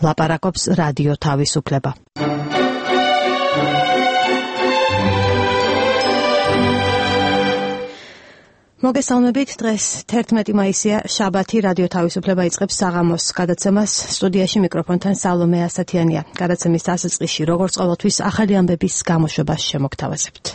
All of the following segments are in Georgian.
ლაპარაკობს რადიო თავისუფლება. მოგესალმებით, დღეს 11 მაისია, შაბათი, რადიო თავისუფლება იწყებს საღამოს გადაცემას. სტუდიაში მიკროფონთან სალომე ასათიანია. გადაცემის დასაწყისში, როგორც ყოველთვის, ახალი ამბების გამოშვებას შემოგთავაზებთ.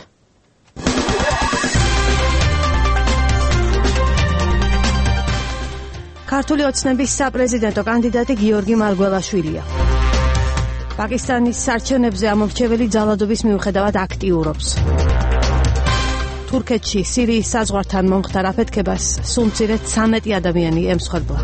ქართული ოცნების საპრეზიდენტო კანდიდატი გიორგი მარგველაშვილია. პაკისტანის არჩევნებზე ამორჩეველი ძალადობის მიუხედავად აქტიურობს. თურქეთში სირიის საზღვართან მომხდარ აფეთქებას სულ მცირედ 13 ადამიანი ემსხვერპლა.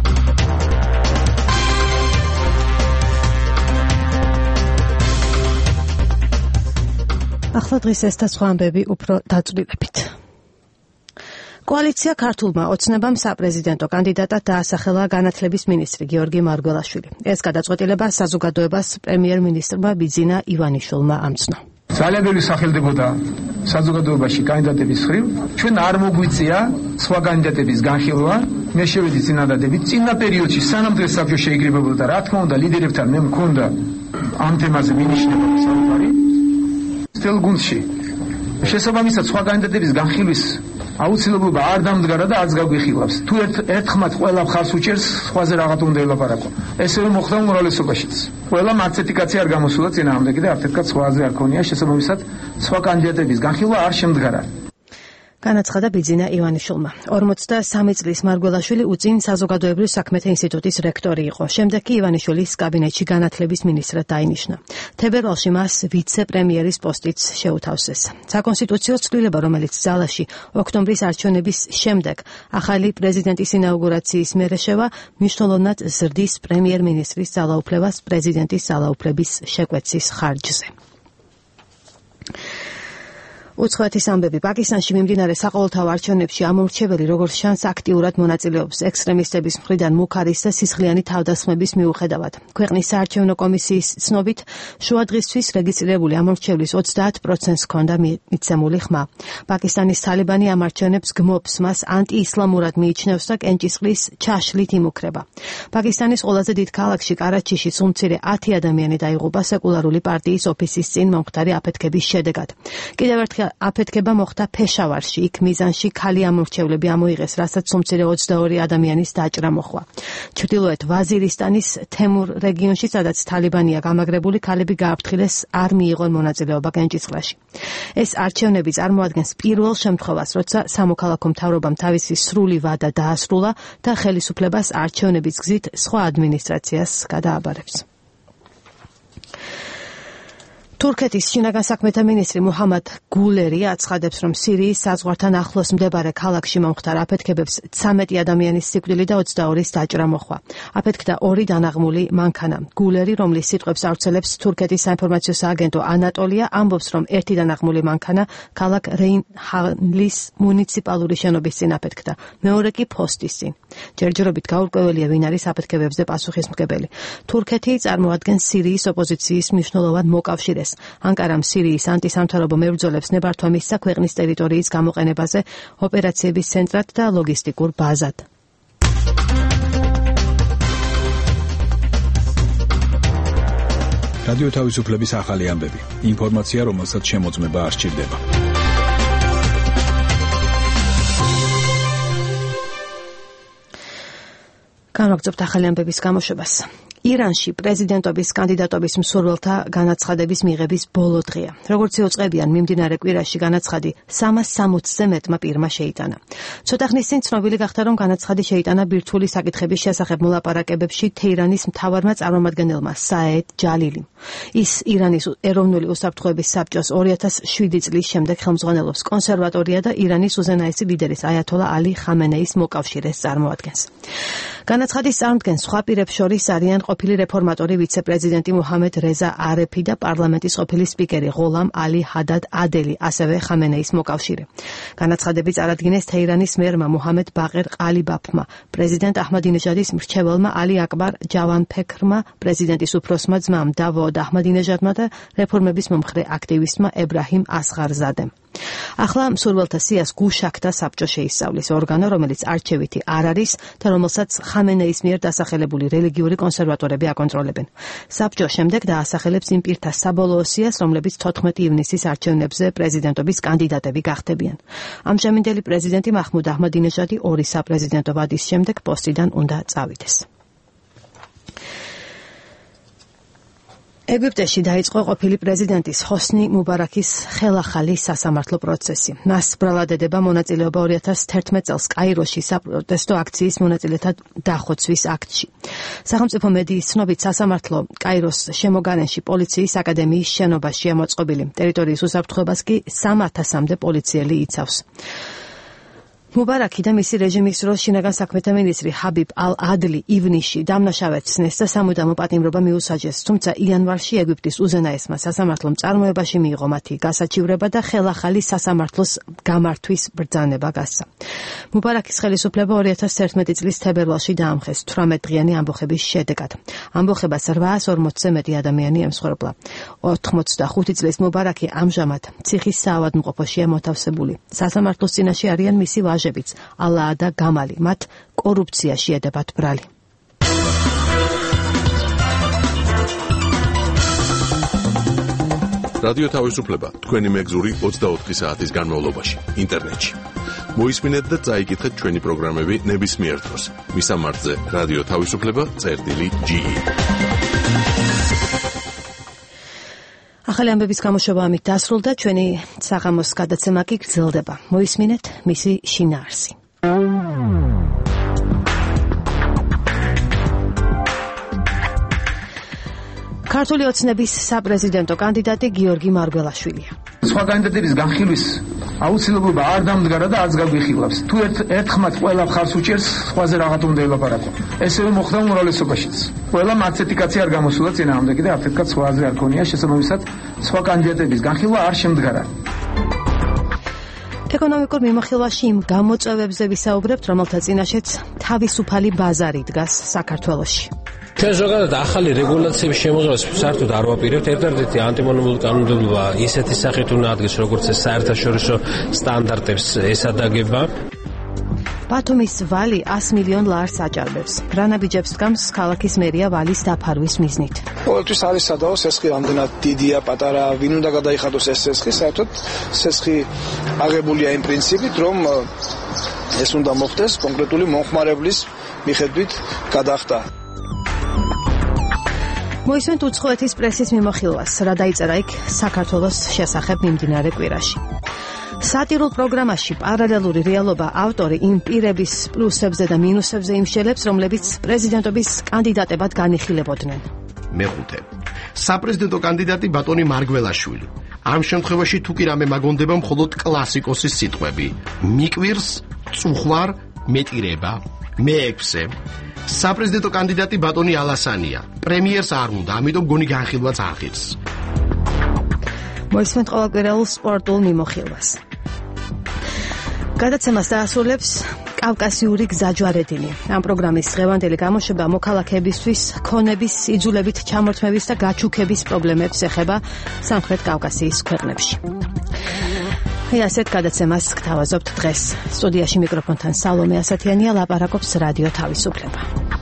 ახლა დღის ეს და სხვა ამბები უფრო დაწვრილებით. კოალიცია ქართულმა ოცნებამ საპრეზიდენტო კანდიდატად დაასახელა განათლების მინისტრი გიორგი მარგველაშვილი. ეს გადაწყვეტილება საზოგადოებას პრემიერ-მინისტრმა ბიძინა ივანიშვილმა ამცნო. ძალიან ბევრი სახელდებოდა საზოგადოებაში კანდიდატების ხრივ. ჩვენ არ მოგვიწია სხვა კანდიდატების განხილვა. მე შევედი წინადადებით. წინა პერიოდში სანამ დღეს საბჭო შეიგრებებოდა, რა თქმა უნდა, ლიდერებთან მე მქონდა ამ თემაზე მინიშნება საუბარი. სტილ გუნდში შესაბამისად სხვა კანდიდატების განხილვის აუცილებლობა არ დამდგარა და არც გაგვიხილავს. თუ ერთხმაც ყველა მხარს უჭერს, სხვაზე რაღაც უნდა ელაპარაკო. ესევე მოხდა უმრავლესობაშიც. ყველა მარცეთი კაცი არ გამოსულა წინააღმდეგი და აფეთქად სხვაზე არ ქონია, შესაბამისად სხვა კანდიდატების განხილვა არ შემდგარა. განაცხადა ბიძინა ივანიშვილმა. 43 წლის მარგველაშვილი უწინ საზოგადოებრივ საქმეთა ინსტიტუტის რექტორი იყო. შემდეგ კი ივანიშვილის კაბინეტში განათლების მინისტრად დაინიშნა. თებერვალში მას ვიცე-პრემიერის პოსტიც შეუთავსეს. საკონსტიტუციო ცვლილება, რომელიც ძალაში ოქტომბრის არჩევნების შემდეგ ახალი პრეზიდენტის ინაუგურაციის მერე შევა, მნიშვნელოვნად ზრდის პრემიერ-მინისტრის ძალაუფლებას პრეზიდენტის ძალაუფლების შეკვეცის ხარჯზე. უცხოეთის ამბები. პაკისტანში მიმდინარე საყოველთაო არჩევნებში ამორჩეველი, როგორც ჩანს, აქტიურად მონაწილეობს ექსტრემისტების მხრიდან მუქარის და სისხლიანი თავდასხმების მიუხედავად. ქვეყნის საარჩევნო კომისიის ცნობით, შუა დღისთვის რეგისტრირებული ამორჩევლის 30%-ს ჰქონდა მიცემული ხმა. პაკისტანის თალიბანი ამ არჩევნებს გმობს, მას ანტიისლამურად მიიჩნევს და კენჭისყრის ჩაშლით იმუქრება. პაკისტანის ყველაზე დიდ ქალაქში კარაჩიში სულ მცირე 10 ადამიანი დაიღუპა სეკულარული პარტიის ოფისის წინ მომხდარი აფეთქების შედეგად. კიდევ ერთხელ აფეთქება მოხდა ფეშავარში, იქ მიზანში ქალი ამორჩევლები ამოიღეს, რასაც სულ მცირე 22 ადამიანის დაჭრა მოჰყვა. ჩრდილოეთ ვაზირისტანის თემურ რეგიონში, სადაც თალიბანია გამაგრებული, ქალები გააფრთხილეს, არ მიიღონ მონაწილეობა კენჭისყრაში. ეს არჩევნები წარმოადგენს პირველ შემთხვევას, როცა სამოქალაქო მთავრობამ თავისი სრული ვადა დაასრულა და ხელისუფლებას არჩევნების გზით სხვა ადმინისტრაციას გადააბარებს. თურქეთის შინაგან საქმეთა მინისტრი მუჰამად გულერი აცხადებს, რომ სირიის საზღვართან ახლოს მდებარე ქალაქში მომხდარ აფეთქებებს 13 ადამიანის სიკვდილი და 22-ის დაჭრა მოჰყვა. აფეთქდა 2 დანაღმული მანქანა. გულერი, რომლის სიტყვებს ავრცელებს თურქეთის საინფორმაციო სააგენტო ანატოლია, ამბობს, რომ ერთი დანაღმული მანქანა ქალაქ რეინჰალის მუნიციპალური შენობის წინ აფეთქდა, მეორე კი ფოსტის წინ. ჯერჯერობით გაურკვეველია, ვინ არის აფეთქებებზე პასუხისმგებელი. თურქეთი წარმოადგენს სირიის ოპოზიციის მნიშვნელოვან მოკავშირეს. ანკარამ სირიის ანტისამთავრობო მებრძოლებს ნებართვა მისცა ქვეყნის ტერიტორიის გამოყენებაზე ოპერაციების ცენტრად და ლოგისტიკურ ბაზად. რადიო თავისუფლების ახალი ამბები. ინფორმაცია, რომელსაც შემოწმება არ სჭირდება. განვაგრძობთ ახალი ამბების გამოშვებას. ირანში პრეზიდენტობის კანდიდატობის მსურველთა განაცხადების მიღების ბოლო დღეა. როგორც იუწყებიან, მიმდინარე კვირაში განაცხადი 360-ზე მეტმა პირმა შეიტანა. ცოტა ხნის წინ ცნობილი გახდა, რომ განაცხადი შეიტანა ბირთვული საკითხების შესახებ მოლაპარაკებებში თეირანის მთავარმა წარმომადგენელმა საედ ჯალილიმ. ის ირანის ეროვნული უსაფრთხოების საბჭოს 2007 წლის შემდეგ ხელმძღვანელობს. კონსერვატორია და ირანის უზენაესი ლიდერის აიათოლა ალი ხამენეის მოკავშირეს წარმოადგენს. განაცხადის წარმოდგენ სხვა პირებს შორის არიან ყოფილი რეფორმატორი ვიცე-პრეზიდენტი მუჰამედ რეზა არეფი და პარლამენტის ყოფილი სპიკერი ღოლამ ალი ჰადად ადელი, ასევე ხამენეის მოკავშირე. განაცხადები წარადგინეს თეირანის მერმა მუჰამედ ბაყერ ყალიბაფმა, პრეზიდენტ აჰმადინეჟადის მრჩეველმა ალი აკბარ ჯავანფექრმა, პრეზიდენტის უფროსმა ძმამ დავოდ აჰმადინეჟადმა და რეფორმების მომხრე აქტივისტმა ებრაჰიმ ასღარზადემ. ახლა მსურველთა სიას გუშაქთა საბჭო შეისწავლის ორგანო, რომელიც არჩევითი არ არის და რომელსაც ხამენეის მიერ დასახელებული რელიგიური კონსერვატორები აკონტროლებენ. საბჭო შემდეგ დაასახელებს იმ პირთა საბოლოო სიას, რომლებიც 14 ივნისის არჩევნებზე პრეზიდენტობის კანდიდატები გახდებიან. ამჟამინდელი პრეზიდენტი მაჰმუდ აჰმადინეჟადი 2 საპრეზიდენტო ვადის შემდეგ პოსტიდან უნდა წავიდეს. ეგვიპტეში დაიწყო ყოფილი პრეზიდენტის ჰოსნი მუბარაქის ხელახალი სასამართლო პროცესი. მას ბრალად ედება მონაწილეობა 2011 წელს კაიროში საპროტესტო აქციის მონაწილეთა დახოცვის აქტში. სახელმწიფო მედიის ცნობით სასამართლო კაიროს შემოგარენში პოლიციის აკადემიის შენობაშია მოწყობილი. ტერიტორიის უსაფრთხოებას კი 3000-მდე პოლიციელი იცავს. მუბარაკი და მისი რეჟიმის დროს შინაგან საქმეთა მინისტრი ჰაბიბ ალ-ადლი ივნისში დამნაშავეცნეს და სამუდამო პატიმრობა მიუსაჯეს, თუმცა იანვარში ეგვიპტის უზენაესმა სასამართლომ წარმოებაში მიიღო მათი გასაჩივრება და ხელახალი სასამართლოს გამართვის ბრძანება გასცა. მუბარაკის ხელისუფლება 2011 წლის თებერვალში დაამხეს 18 დღიანი ამბოხების შედეგად. ამბოხებას 840-ზე მეტი ადამიანი ემსხვერპლა. 85 წლის მუბარაკი ამჟამად ციხის საავადმყოფოშია მოთავსებული. სასამართლოს წინაშე არიან მისი ვაჟებიც ალა და გამალი, მათ კორუფციაში ედებათ ბრალი. რადიო თავისუფლება თქვენი მეგზური 24 საათის განმავლობაში ინტერნეტში. მოისმინეთ და წაიკითხეთ ჩვენი პროგრამები ნებისმიერ დროს. მისამართზე რადიო თავისუფლება.ge. ახალი ამბების გამოშვება ამით დასრულდა, ჩვენი საღამოს გადაცემა კი გრძელდება. მოისმინეთ მისი შინაარსი. ქართული ოცნების საპრეზიდენტო კანდიდატი გიორგი მარგველაშვილია. სხვა კანდიდატების განხილვის აუცილებლობა არ დამდგარა და არც გაგვიხილავს. თუ ერთხმად ყველა მხარს უჭერს, სხვაზე რაღაც უნდა ელაპარაკო. ესევე მოხდა უმრავლესობაშიც. ყველა მარცეთი კაცი არ გამოსულა წინააღმდეგი და ერთ კაც სხვაზე არ ქონია შესაბამისად სხვა კანდიდატების განხილვა არ შემდგარა. ეკონომიკურ მიმოხილვაში იმ გამოწვევებზე ვისაუბრებთ, რომელთა წინაშეც თავისუფალი ბაზარი დგას საქართველოში. ჩვენ ზოგადად ახალი რეგულაციების შემოღებას საერთოდ არ ვაპირებთ. ერთ-ერთი ანტიმონოპოლიური კანონმდებლობა ისეთი სახით უნდა ადგეს, როგორც ეს საერთაშორისო სტანდარტებს ესადაგება. ბათუმის ვალი 100 მილიონ ლარს აჭარბებს. ბრანაბიჯებს დგამს ქალაქის მერია ვალის დაფარვის მიზნით. ყოველთვის არის სადაო სესხი რამდენად დიდია, პატარა, ვინ უნდა გადაიხადოს ეს სესხი, საერთოდ სესხი აღებულია იმ პრინციპით, რომ ეს უნდა მოხდეს კონკრეტული მომხმარებლის მიხედვით გადახდა. მოისმენთ უცხოეთის პრესის მიმოხილვას, რა დაიწერა იქ საქართველოს შესახებ მიმდინარე კვირაში. სატირულ პროგრამაში პარალელური რეალობა ავტორი იმ პირების პლუსებზე და მინუსებზე იმშელებს, რომლებიც პრეზიდენტობის კანდიდატებად განიხილებოდნენ. მეხუთე. საპრეზიდენტო კანდიდატი ბატონი მარგველაშვილი. ამ შემთხვევაში თუ კი რამე მაგონდება მხოლოდ კლასიკოსის სიტყვები. მიკვირს, წუხვარ, მეტირება. მეექვსე. საპრეზიდენტო კანდიდატი ბატონი ალასანია. პრემიერს არ უნდა, ამიტომ გონი განხილვაც აღირს. მოისმენთ ყოველკვირეულ სპორტულ მიმოხილვას. გადაცემას დაასრულებს კავკასიური გზაჯვარედინი. ამ პროგრამის დღევანდელი გამოშვება მოქალაქეებისთვის ქონების იძულებით ჩამორთმევის და გაჩუქების პრობლემებს ეხება სამხრეთ კავკასიის ქვეყნებში. ასეთ გადაცემას გთავაზობთ დღეს. სტუდიაში მიკროფონთან სალომე ასათიანია, ლაპარაკობს რადიო თავისუფლება.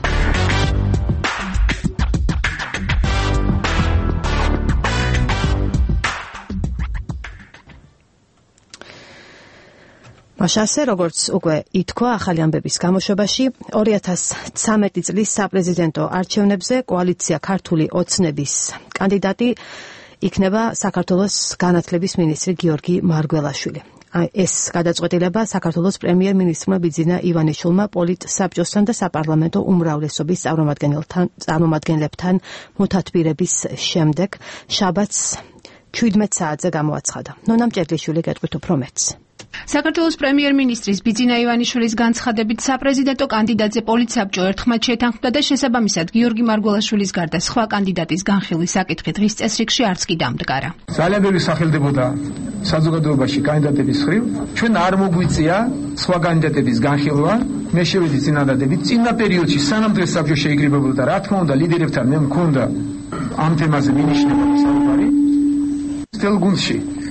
მაშასე, როგორც უკვე ითქვა ახალი ამბების გამოშვებაში, 2013 წლის საპრეზიდენტო არჩევნებზე კოალიცია ქართული ოცნების კანდიდატი იქნება საქართველოს განათლების მინისტრი გიორგი მარგველაშვილი. ეს გადაწყვეტილება საქართველოს პრემიერ-მინისტრმა ბიძინა ივანიშვილმა პოლიტსაბჭოსთან და საპარლამენტო უმრავლესობის წარმომადგენლებთან მოთათბირების შემდეგ შაბათს 17 საათზე გამოაცხადა. ნონა მჭედლიშვილი გეტყვით უფრო მეტს. საქართველოს პრემიერ-მინისტრის ბიძინა ივანიშვილის განცხადებით საპრეზიდენტო კანდიდატზე პოლიტსაბჭო ერთხმად შეთანხმდა და შესაბამისად გიორგი მარგველაშვილის გარდა სხვა კანდიდატის განხილვის საკითხი დღის წესრიგში არც კი დამდგარა. ძალიან ბევრი სახელდებოდა საზოგადოებაში კანდიდატების ხრივ. ჩვენ არ მოგვიწია სხვა კანდიდატების განხილვა. მე შევედი წინადადებით. წინა პერიოდში სანამ დღეს საბჭო შეიგრიბებოდა, რა თქმა უნდა, ლიდერებთან მე მქონდა ამ თემაზე მინიშნება საუბარი. სტილ გუნდში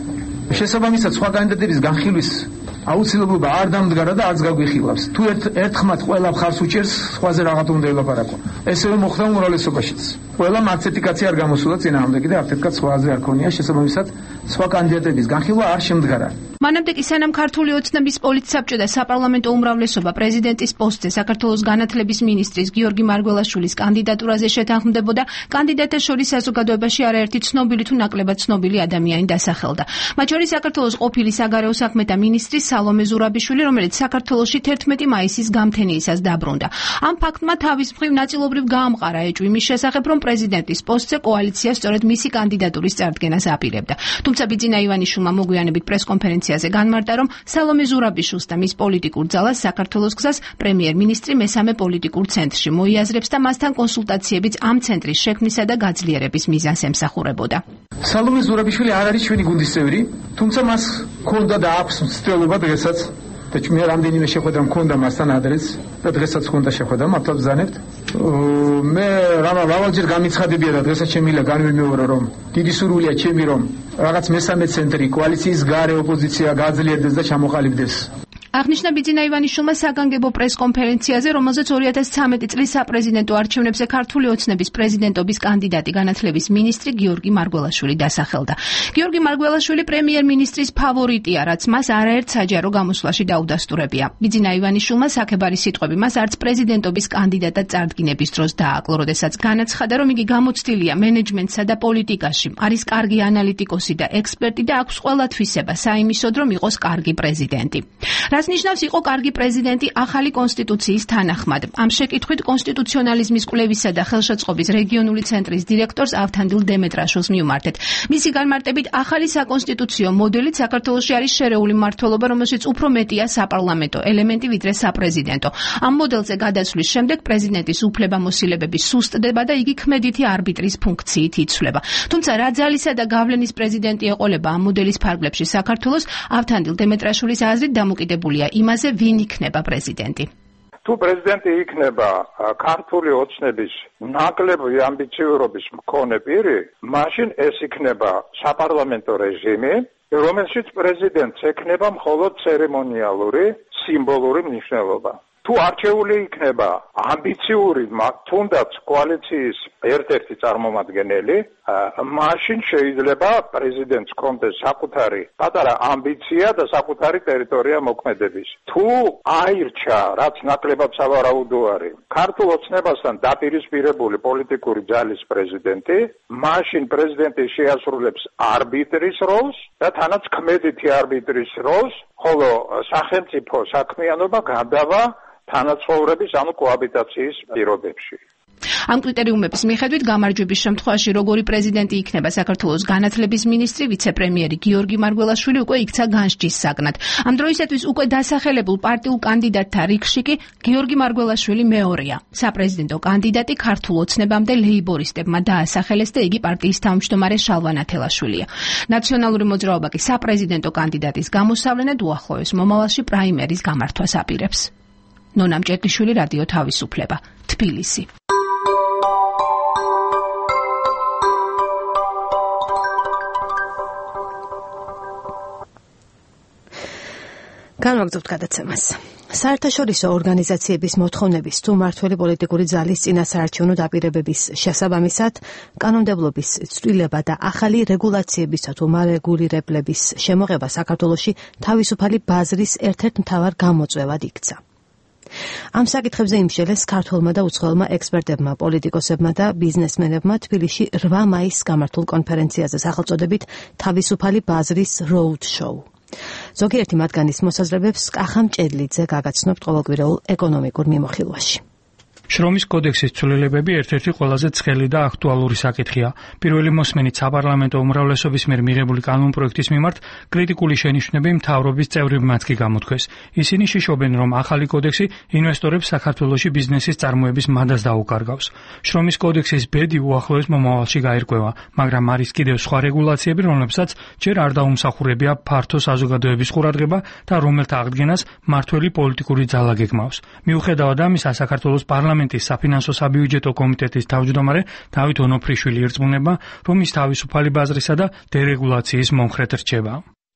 შესაბამისად სხვა კანდიდატების განხილვის აუცილებლობა არ დამდგარა და არც გაგვიხილავს. თუ ერთხმად ყველა მხარს უჭერს, სხვაზე რაღაც უნდა ელაპარაკო. ესევე მოხდა უმრავლესობაშიც. ყველა არც ერთი კაცი არ გამოსულა წინააღმდეგი და არც ერთ კაცს სხვაზე არ ქონია, შესაბამისად სხვა კანდიდატების განხილვა არ შემდგარა. მანამდე კი სანამ ქართული ოცნების პოლიტსაბჭო და საპარლამენტო უმრავლესობა პრეზიდენტის პოსტზე საქართველოს განათლების მინისტრის გიორგი მარგველაშვილის კანდიდატურაზე შეთანხმდებოდა, კანდიდატებს შორის საზოგადოებაში არაერთი ცნობილი თუ ნაკლებად ცნობილი ადამიანი დასახელდა. მათ შორის საქართველოს ყოფილი საგარეო საქმეთა მინისტრი სალომე ზურაბიშვილი, რომელიც საქართველოში 11 მაისის გამთენიისას დაბრუნდა. ამ ფაქტმა თავის მხრივ ნაწილობრივ გაამყარა ეჭვი მის შესახებ, რომ პრეზიდენტის პოსტზე კოალიცია სწორედ მისი კანდიდატურის წარდგენას აპირებდა. თუმცა ბიძინა ივანიშვილმა მოგვიანებით პრესკონფერენციაზე განმარტა, რომ სალომე ზურაბიშვილს და მის პოლიტიკურ ძალას საქართველოს გზას პრემიერ-მინისტრი მესამე პოლიტიკურ ცენტრში მოიაზრებს და მასთან კონსულტაციებიც ამ ცენტრის შექმნისა და გაძლიერების მიზანს ემსახურებოდა. სალომე ზურაბიშვილი არ არის ჩვენი გუნდის წევრი, თუმცა მას ჰქონდა და აქვს მცდელობა დღესაც და მე რამდენიმე შეხვედრა მქონდა მასთან ადრეს და დღესაც ჰქონდა შეხვედრა, მართლა ბრძანებთ. მე მრავალჯერ გამიცხადებია და დღესაც შემიძლია განვიმეორო, რომ დიდი სურვილია ჩემი, რომ რაღაც მესამე ცენტრი კოალიციის გარე ოპოზიცია გააძლიერდეს და ჩამოყალიბდეს. აღნიშნა ბიძინა ივანიშვილმა საგანგებო პრესკონფერენციაზე, რომელზეც 2013 წლის საპრეზიდენტო არჩევნებზე ქართული ოცნების პრეზიდენტობის კანდიდატი განათლების მინისტრი გიორგი მარგველაშვილი დასახელდა. გიორგი მარგველაშვილი პრემიერ-მინისტრის ფავორიტია, რაც მას არაერთ საჯარო გამოსვლაში დაუდასტურებია. ბიძინა ივანიშვილმა საქებარი სიტყვები მას არც პრეზიდენტობის კანდიდატად წარდგინების დროს დააკლო, როდესაც განაცხადა, რომ იგი გამოცდილია მენეჯმენტსა და პოლიტიკაში, არის კარგი ანალიტიკოსი და ექსპერტი და აქვს ყველა თვისება საიმისოდ, რომ იყოს კარგი პრეზიდენტი. რაც ნიშნავს იყო კარგი პრეზიდენტი ახალი კონსტიტუციის თანახმად. ამ შეკითხვით კონსტიტუციონალიზმის კვლევისა და ხელშეწყობის რეგიონული ცენტრის დირექტორს ავთანდილ დემეტრაშვილს მივმართეთ. მისი განმარტებით ახალი საკონსტიტუციო მოდელით საქართველოში არის შერეული მმართველობა, რომელშიც უფრო მეტია საპარლამენტო ელემენტი ვიდრე საპრეზიდენტო. ამ მოდელზე გადასვლის შემდეგ პრეზიდენტის უფლებამოსილებები სუსტდება და იგი ქმედითი არბიტრის ფუნქციით იცვლება. თუმცა რა ძალისა და გავლენის პრეზიდენტი ეყოლება ამ მოდელის ფარგლებში საქართველოს, ავთანდილ დემეტრაშვილის აზრით დამოკიდებულია იმაზე, ვინ იქნება პრეზიდენტი. თუ პრეზიდენტი იქნება ქართული ოცნების ნაკლები ამბიციურობის მქონე პირი, მაშინ ეს იქნება საპარლამენტო რეჟიმი, რომელშიც პრეზიდენტს ექნება მხოლოდ ცერემონიალური, სიმბოლური მნიშვნელობა. თუ არჩეული იქნება ამბიციური, თუნდაც კოალიციის ერთ-ერთი წარმომადგენელი, მაშინ შეიძლება პრეზიდენტს ჰქონდეს საკუთარი პატარა ამბიცია და საკუთარი ტერიტორია მოქმედების. თუ აირჩა, რაც ნაკლებად სავარაუდო არის, ქართულ ოცნებასთან დაპირისპირებული პოლიტიკური ძალის პრეზიდენტი, მაშინ პრეზიდენტი შეასრულებს არბიტრის როლს და თანაც ქმედითი არბიტრის როლს, ხოლო სახელმწიფო საქმიანობა გადავა თანაცხოვრების, ანუ კოაბიტაციის პირობებში. ამ კრიტერიუმების მიხედვით გამარჯვების შემთხვევაში როგორი პრეზიდენტი იქნება საქართველოს განათლების მინისტრი, ვიცე-პრემიერი გიორგი მარგველაშვილი უკვე იქცა განსჯის საგნად. ამ დროისათვის უკვე დასახელებულ პარტიულ კანდიდატთა რიგში კი გიორგი მარგველაშვილი მეორეა. საპრეზიდენტო კანდიდატი ქართულ ოცნებამდე ლეიბორისტებმა დაასახელეს და იგი პარტიის თავმჯდომარე შალვა ნათელაშვილია. ნაციონალური მოძრაობა კი საპრეზიდენტო კანდიდატის გამოსავლენად უახლოეს მომავალში პრაიმერის გამართვას აპირებს. ნონა მჭედლიშვილი, რადიო თავისუფლება, თბილისი. განვაგრძობთ გადაცემას. საერთაშორისო ორგანიზაციების მოთხოვნების თუ მმართველი პოლიტიკური ძალის წინასაარჩევნო დაპირებების შესაბამისად კანონმდებლობის ცვლილება და ახალი რეგულაციებისა თუ მარეგულირებლების შემოღება საქართველოში თავისუფალი ბაზრის ერთ-ერთ მთავარ გამოწვევად იქცა. ამ საკითხებზე იმშელეს ქართველმა და უცხოელმა ექსპერტებმა, პოლიტიკოსებმა და ბიზნესმენებმა თბილისში 8 მაისს გამართულ კონფერენციაზე სახელწოდებით თავისუფალი ბაზრის road show. ზოგიერთი მათგანის მოსაზრებებს კახა მჭედლიძე გაგაცნობთ ყოველკვირეულ ეკონომიკურ მიმოხილვაში. შრომის კოდექსის ცვლილებები ერთ-ერთი ყველაზე ცხელი და აქტუალური საკითხია. პირველი მოსმენით საპარლამენტო უმრავლესობის მიერ მიღებული კანონპროექტის მიმართ კრიტიკული შენიშვნები მთავრობის წევრებმაც კი გამოთქვეს. ისინი შიშობენ, რომ ახალი კოდექსი ინვესტორებს საქართველოში ბიზნესის წარმოების მადას დაუკარგავს. შრომის კოდექსის ბედი უახლოეს მომავალში გაირკვევა, მაგრამ არის კიდევ სხვა რეგულაციები, რომლებსაც ჯერ არ დაუმსახურებია ფართო საზოგადოების ყურადღება და რომელთა აღდგენას მმართველი პოლიტიკური ძალა გეგმავს. მიუხედავად ამისა, საქართველოს პარლამენტის საფინანსო საბიუჯეტო კომიტეტის თავმჯდომარე დავით ონოფრიშვილი ერწმუნება, რომ ის თავისუფალი ბაზრისა და დერეგულაციის მომხრედ რჩება.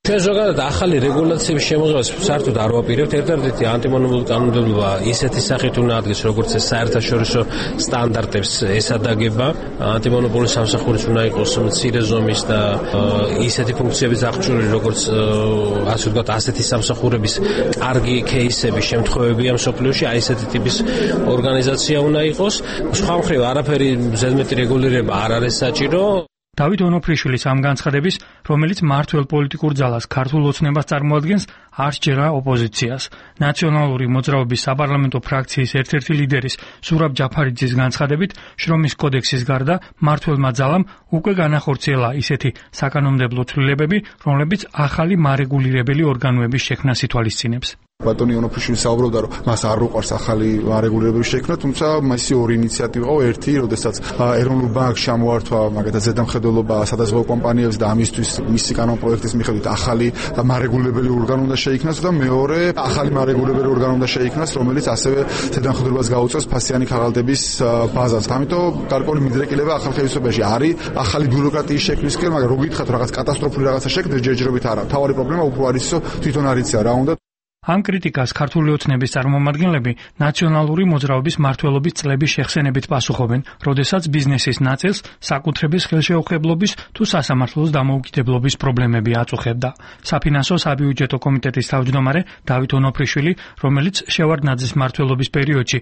ჩვენ ზოგადად ახალი რეგულაციების შემოღებას საერთოდ არ ვაპირებთ. ერთადერთი ანტიმონოპოლური კანონმდებლობა ისეთი სახით უნდა ადგეს, როგორც ეს საერთაშორისო სტანდარტებს ესადაგება. ანტიმონოპოლური სამსახურიც უნდა იყოს მცირე ზომის და ისეთი ფუნქციების აღჭურვილი, როგორც ასე ვთქვათ, ასეთი სამსახურების კარგი кейსები, შემთხვევებია მსოფლიოში, აი ესეთი ტიპის ორგანიზაცია უნდა იყოს. სხვა მხრივ არაფერი ზედმეტი რეგულირება არ არის საჭირო. დავით ონოფრიშვილის ამ განცხადების, რომელიც მართველ პოლიტიკურ ძალას ქართულ ოცნებას წარმოადგენს, არ სჯერა ოპოზიციას. ნაციონალური მოძრაობის საპარლამენტო ფრაქციის ერთ-ერთი ლიდერის ზურაბ ჯაფარიძის განცხადებით, შრომის კოდექსის გარდა მართველმა ძალამ უკვე განახორციელა ისეთი საკანონმდებლო ცვლილებები, რომლებიც ახალი მარეგულირებელი ორგანოების შექმნას ითვალისწინებს. ბატონი ონოფრიშვილი საუბრობდა, რომ მას არ უყვარს ახალი რეგულირებების შექმნა, თუმცა მისი ორი ინიციატივა იყო. ერთი, როდესაც ეროვნულ ბანკს ჩამოართვა მაგათაც ზედამხედველობა სადაზღვევო კომპანიებს და ამისთვის მისი კანონპროექტის მიხედვით ახალი მარეგულირებელი ორგანო უნდა შეიქმნას და მეორე ახალი მარეგულირებელი ორგანო უნდა შეიქმნას, რომელიც ასევე ზედამხედველობას გაუწევს ფასიანი ქაღალდების ბაზას. ამიტომ გარკვეული მიდრეკილება ახალ ხელისუფლებაში არის ახალი ბიუროკრატიის შექმნისკენ, მაგრამ რო გითხრათ რაღაც კატასტროფული რაღაცა შექმნეს ჯერჯერობით არა. მთავარი პრობლემა უფრო არის, რომ თვითონ არ იცია რა უნდა. ამ კრიტიკას ქართული ოცნების წარმომადგენლები ნაციონალური მოძრაობის მმართველობის წლების შეხსენებით პასუხობენ, როდესაც ბიზნესის ნაწილს საკუთრების ხელშეუხებლობის თუ სასამართლოს დამოუკიდებლობის პრობლემები აწუხებდა. საფინანსო საბიუჯეტო კომიტეტის თავმჯდომარე დავით ონოფრიშვილი, რომელიც შევარდნაძის მმართველობის პერიოდში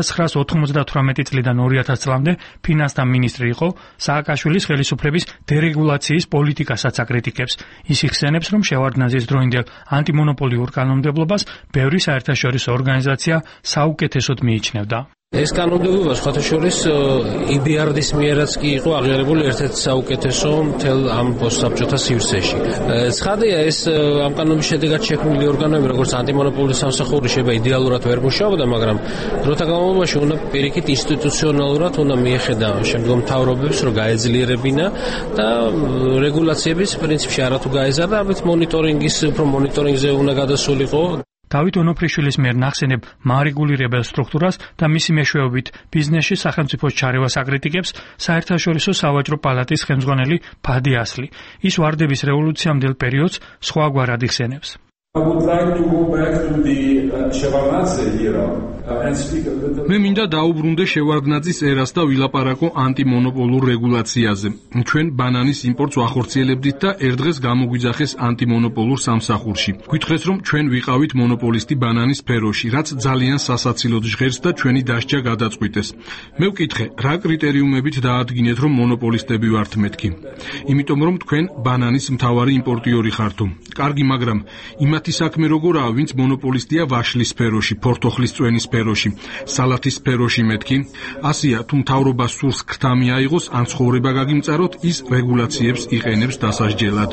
1998 წლიდან 2000 წლამდე ფინანსთა მინისტრი იყო, სააკაშვილის ხელისუფლების დერეგულაციის პოლიტიკასაც აკრიტიკებს. ის იხსენებს, რომ შევარდნაძის დროინდელ ანტიმონოპოლიურ კანონმდებლობას ბევრი საერთაშორისო ორგანიზაცია საუკეთესოდ მიიჩნევდა. ეს კანონმდებლობა სხვათა შორის EBRD-ის მიერაც კი იყო აღიარებული ერთ-ერთ საუკეთესო მთელ ამ პოსტსაბჭოთა სივრცეში. ცხადია, ეს ამ კანონის შედეგად შექმნილი ორგანოები, როგორც ანტიმონოპოლური სამსახური, შეიძლება იდეალურად ვერ მუშაობდა, მაგრამ დროთა განმავლობაში უნდა პირიქით ინსტიტუციონალურად უნდა მიეხედა შემდგომ მთავრობებს, რომ გაეძლიერებინა და რეგულაციების პრინციპში არათუ გაეზარდა, ამით მონიტორინგზე უნდა გადასულიყო. დავით ონოფრიშვილის მიერ ნახსენებ მარეგულირებელ სტრუქტურას და მისი მეშვეობით ბიზნესში სახელმწიფოს ჩარევას აკრიტიკებს საერთაშორისო სავაჭრო პალატის ხელმძღვანელი ფადი ასლი. ის ვარდების რევოლუციამდელ პერიოდს სხვაგვარად იხსენებს. მე მინდა დაუბრუნდე შევარდნაძის ერას და ვილაპარაკო ანტიმონოპოლურ რეგულაციაზე. ჩვენ ბანანის იმპორტს ვახორციელებდით და ერთ დღეს გამოგვიძახეს ანტიმონოპოლურ სამსახურში. გითხრეს, რომ ჩვენ ვიყავით მონოპოლისტი ბანანის სფეროში, რაც ძალიან სასაცილოდ ჟღერს და ჩვენი დასჯა გადაწყვიტეს. მე ვკითხე, რა კრიტერიუმებით დაადგინეთ, რომ მონოპოლისტები ვართ მეთქი? იმიტომ რომ თქვენ ბანანის მთავარი იმპორტიორი ხართო. კარგი, მაგრამ იმათი საქმე როგორაა, ვინც მონოპოლისტია ვაშლის სფეროში, ფორთოხლის წვენის სფეროში, სალათის სფეროში მეთქი? ასია, თუ მთავრობა სურს ქრთა მიაიღოს, ან ცხოვრება გაგიმწაროთ, ის რეგულაციებს იყენებს დასასჯელად.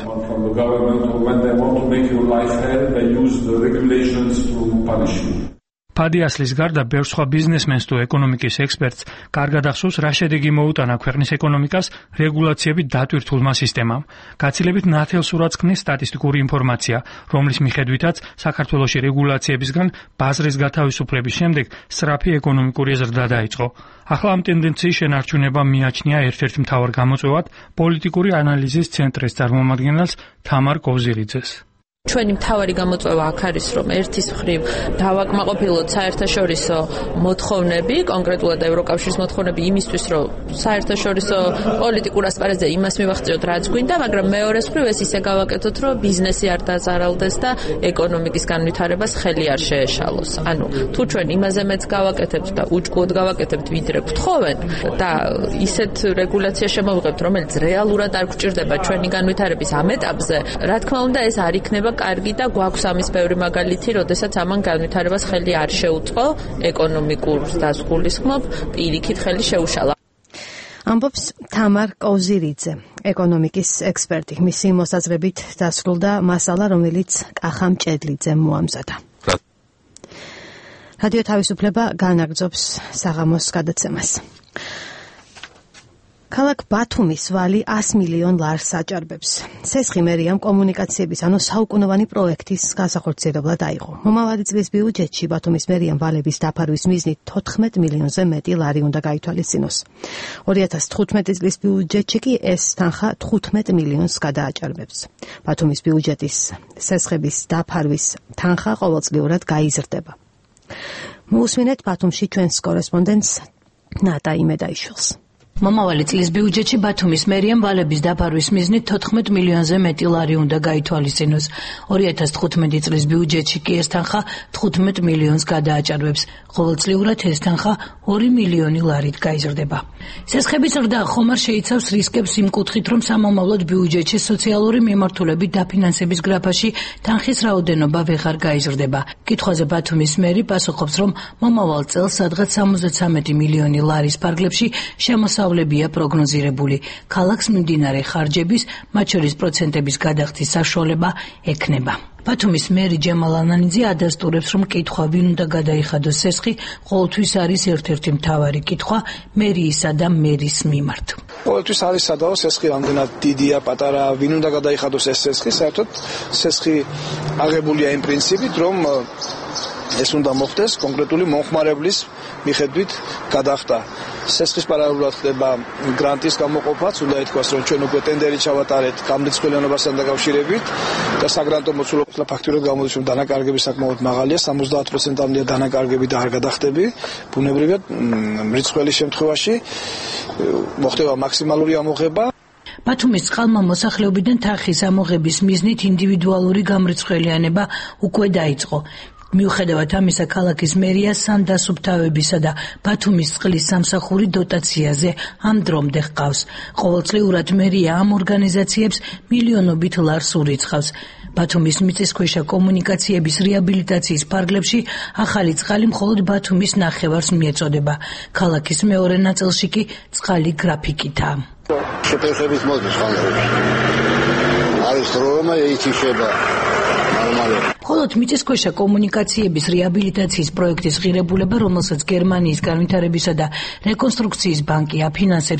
ფადი ასლის გარდა ბევრ სხვა ბიზნესმენს თუ ეკონომიკის ექსპერტს კარგად ახსოვს, რა შედეგი მოუტანა ქვეყნის ეკონომიკას რეგულაციებით დატვირთულმა სისტემამ. გაცილებით ნათელსურად ქმნის სტატისტიკური ინფორმაცია, რომლის მიხედვითაც საქართველოში რეგულაციებისგან ბაზრის გათავისუფლების შემდეგ სწრაფი ეკონომიკური ზრდა დაიწყო. ახლა ამ ტენდენციის შენარჩუნება მიაჩნია ერთ-ერთ მთავარ გამოწვევად პოლიტიკური ანალიზის ცენტრის წარმომადგენელს თამარ კოვზირიძეს. ჩვენი მთავარი გამოწვევა აქ არის, რომ ერთის მხრივ დავაკმაყოფილოთ საერთაშორისო მოთხოვნები, კონკრეტულად ევროკავშირის მოთხოვნები იმისთვის, რომ საერთაშორისო პოლიტიკურ ასპარეზზე იმას მივახციოთ, რაც გვინდა, მაგრამ მეორეს მხრივ ეს ისე გავაკეთოთ, რომ ბიზნესი არ დაზარალდეს და ეკონომიკის განვითარებას ხელი არ შეეშალოს. ანუ თუ ჩვენ იმაზე მეც გავაკეთებთ და უჭკუოდ გავაკეთებთ, ვიდრე გთხოვენ და ისეთ რეგულაცია შემოვიღებთ, რომელიც რეალურად არ გვჭირდება ჩვენი განვითარების ამ ეტაპზე, რა თქმა უნდა, ეს არ იქნება კარგი და გვაქვს ამის ბევრი მაგალითი, როდესაც ამან განვითარებას ხელი არ შეუწყო, ეკონომიკურ დასგულისხმობ პირიქით ხელი შეუშალა. ამბობს თამარ კოვზირიძე, ეკონომიკის ექსპერტი. მისი მოსაზრებით დასრულდა მასალა, რომელიც კახა მჭედლიძემ მოამზადა. რადიო თავისუფლება განაგრძობს საღამოს გადაცემას. ქალაქ ბათუმის ვალი 100 მილიონ ლარს აჭარბებს. სესხი მერიამ კომუნიკაციების საუკუნოვანი პროექტის განსახორციელებლად აიღო. მომავალი წლის ბიუჯეტში ბათუმის მერიამ ვალების დაფარვის მიზნით 14 მილიონზე მეტი ლარი უნდა გაითვალისწინოს. 2015 წლის ბიუჯეტში კი ეს თანხა 15 მილიონს გადააჭარბებს. ბათუმის ბიუჯეტის სესხების დაფარვის თანხა ყოველწლიურად გაიზრდება. მოусმინეთ ბათუმში ჩვენს კორესპონდენტს ნატა იმედაიშვილს. მომავალი წლის ბიუჯეტში ბათუმის მერიამ ვალების დაფარვის მიზნით 14 მილიონზე მეტი ლარი უნდა გაითვალისწინოს. 2015 წლის ბიუჯეტში კი ეს თანხა 15 მილიონს გადააჭარბებს. ყოველწლიურად ეს თანხა 2 მილიონი ლარით გაიზრდება. სესხების ზრდა ხომ არ შეიცავს რისკებს იმ კუთხით, რომ სამომავლოდ ბიუჯეტში სოციალური მიმართულებით დაფინანსების გრაფაში თანხის რაოდენობა ვეღარ გაიზრდება. კითხვაზე ბათუმის მერი პასუხობს, რომ მომავალ წელს სადღაც 73 მილიონი ლარის ფარგლებში შემოსავლებია პროგნოზირებული. ქალაქს მიმდინარე ხარჯების, მათ შორის პროცენტების გადახდის საშუალება ექნება. ბათუმის მერი ჯემალ ანანიძე ადასტურებს, რომ კითხვა ვინ უნდა გადაიხადოს სესხი ყოველთვის არის ერთ-ერთი მთავარი კითხვა მერიისა და მერის მიმართ. ყოველთვის არის სადაო სესხი რამდენად დიდია, პატარა, ვინ უნდა გადაიხადოს ეს სესხი, საერთოდ სესხი აღებულია იმ პრინციპით, რომ ეს უნდა მოხდეს კონკრეტული მომხმარებლის მიხედვით გადახდა. სესხის პარალელურად ხდება გრანტის გამოყოფაც, უნდა ითქვას, რომ ჩვენ უკვე ტენდერი ჩავატარეთ გამრიცხველიანობასთან დაკავშირებით და საგრანტო მოცულობა ფაქტურად გამოდის, რომ დანაკარგები საკმაოდ მაღალია, 70%-ამდეა დანაკარგები და არ გადახდები. ბუნებრივად მრიცხველის შემთხვევაში მოხდება მაქსიმალური ამოღება. ბათუმის წყალმა მოსახლეობიდან თანხის ამოღების მიზნით ინდივიდუალური გამრიცხველიანება უკვე დაიწყო. მიუხედავად ამისა, ქალაქის მერია სანდასუფთავებისა და ბათუმის წყლის სამსახური დოტაციაზე ამ დრომდე ჰყავს. ყოველწლიურად მერია ამ ორგანიზაციებს მილიონობით ლარს ურიცხავს. ბათუმის მიწისქვეშა კომუნიკაციების რეაბილიტაციის ფარგლებში ახალი წყალი მხოლოდ ბათუმის ნახევარს მიეწოდება. ქალაქის მეორე ნაწილში კი წყალი გრაფიკითაა. შეფერხების მოდის ხალხები. არის დრომა ეთიშება. მხოლოდ მიწისქვეშა კომუნიკაციების რეაბილიტაციის პროექტის ღირებულება, რომელსაც გერმანიის განვითარებისა და რეკონსტრუქციის ბანკი აფინანსებს,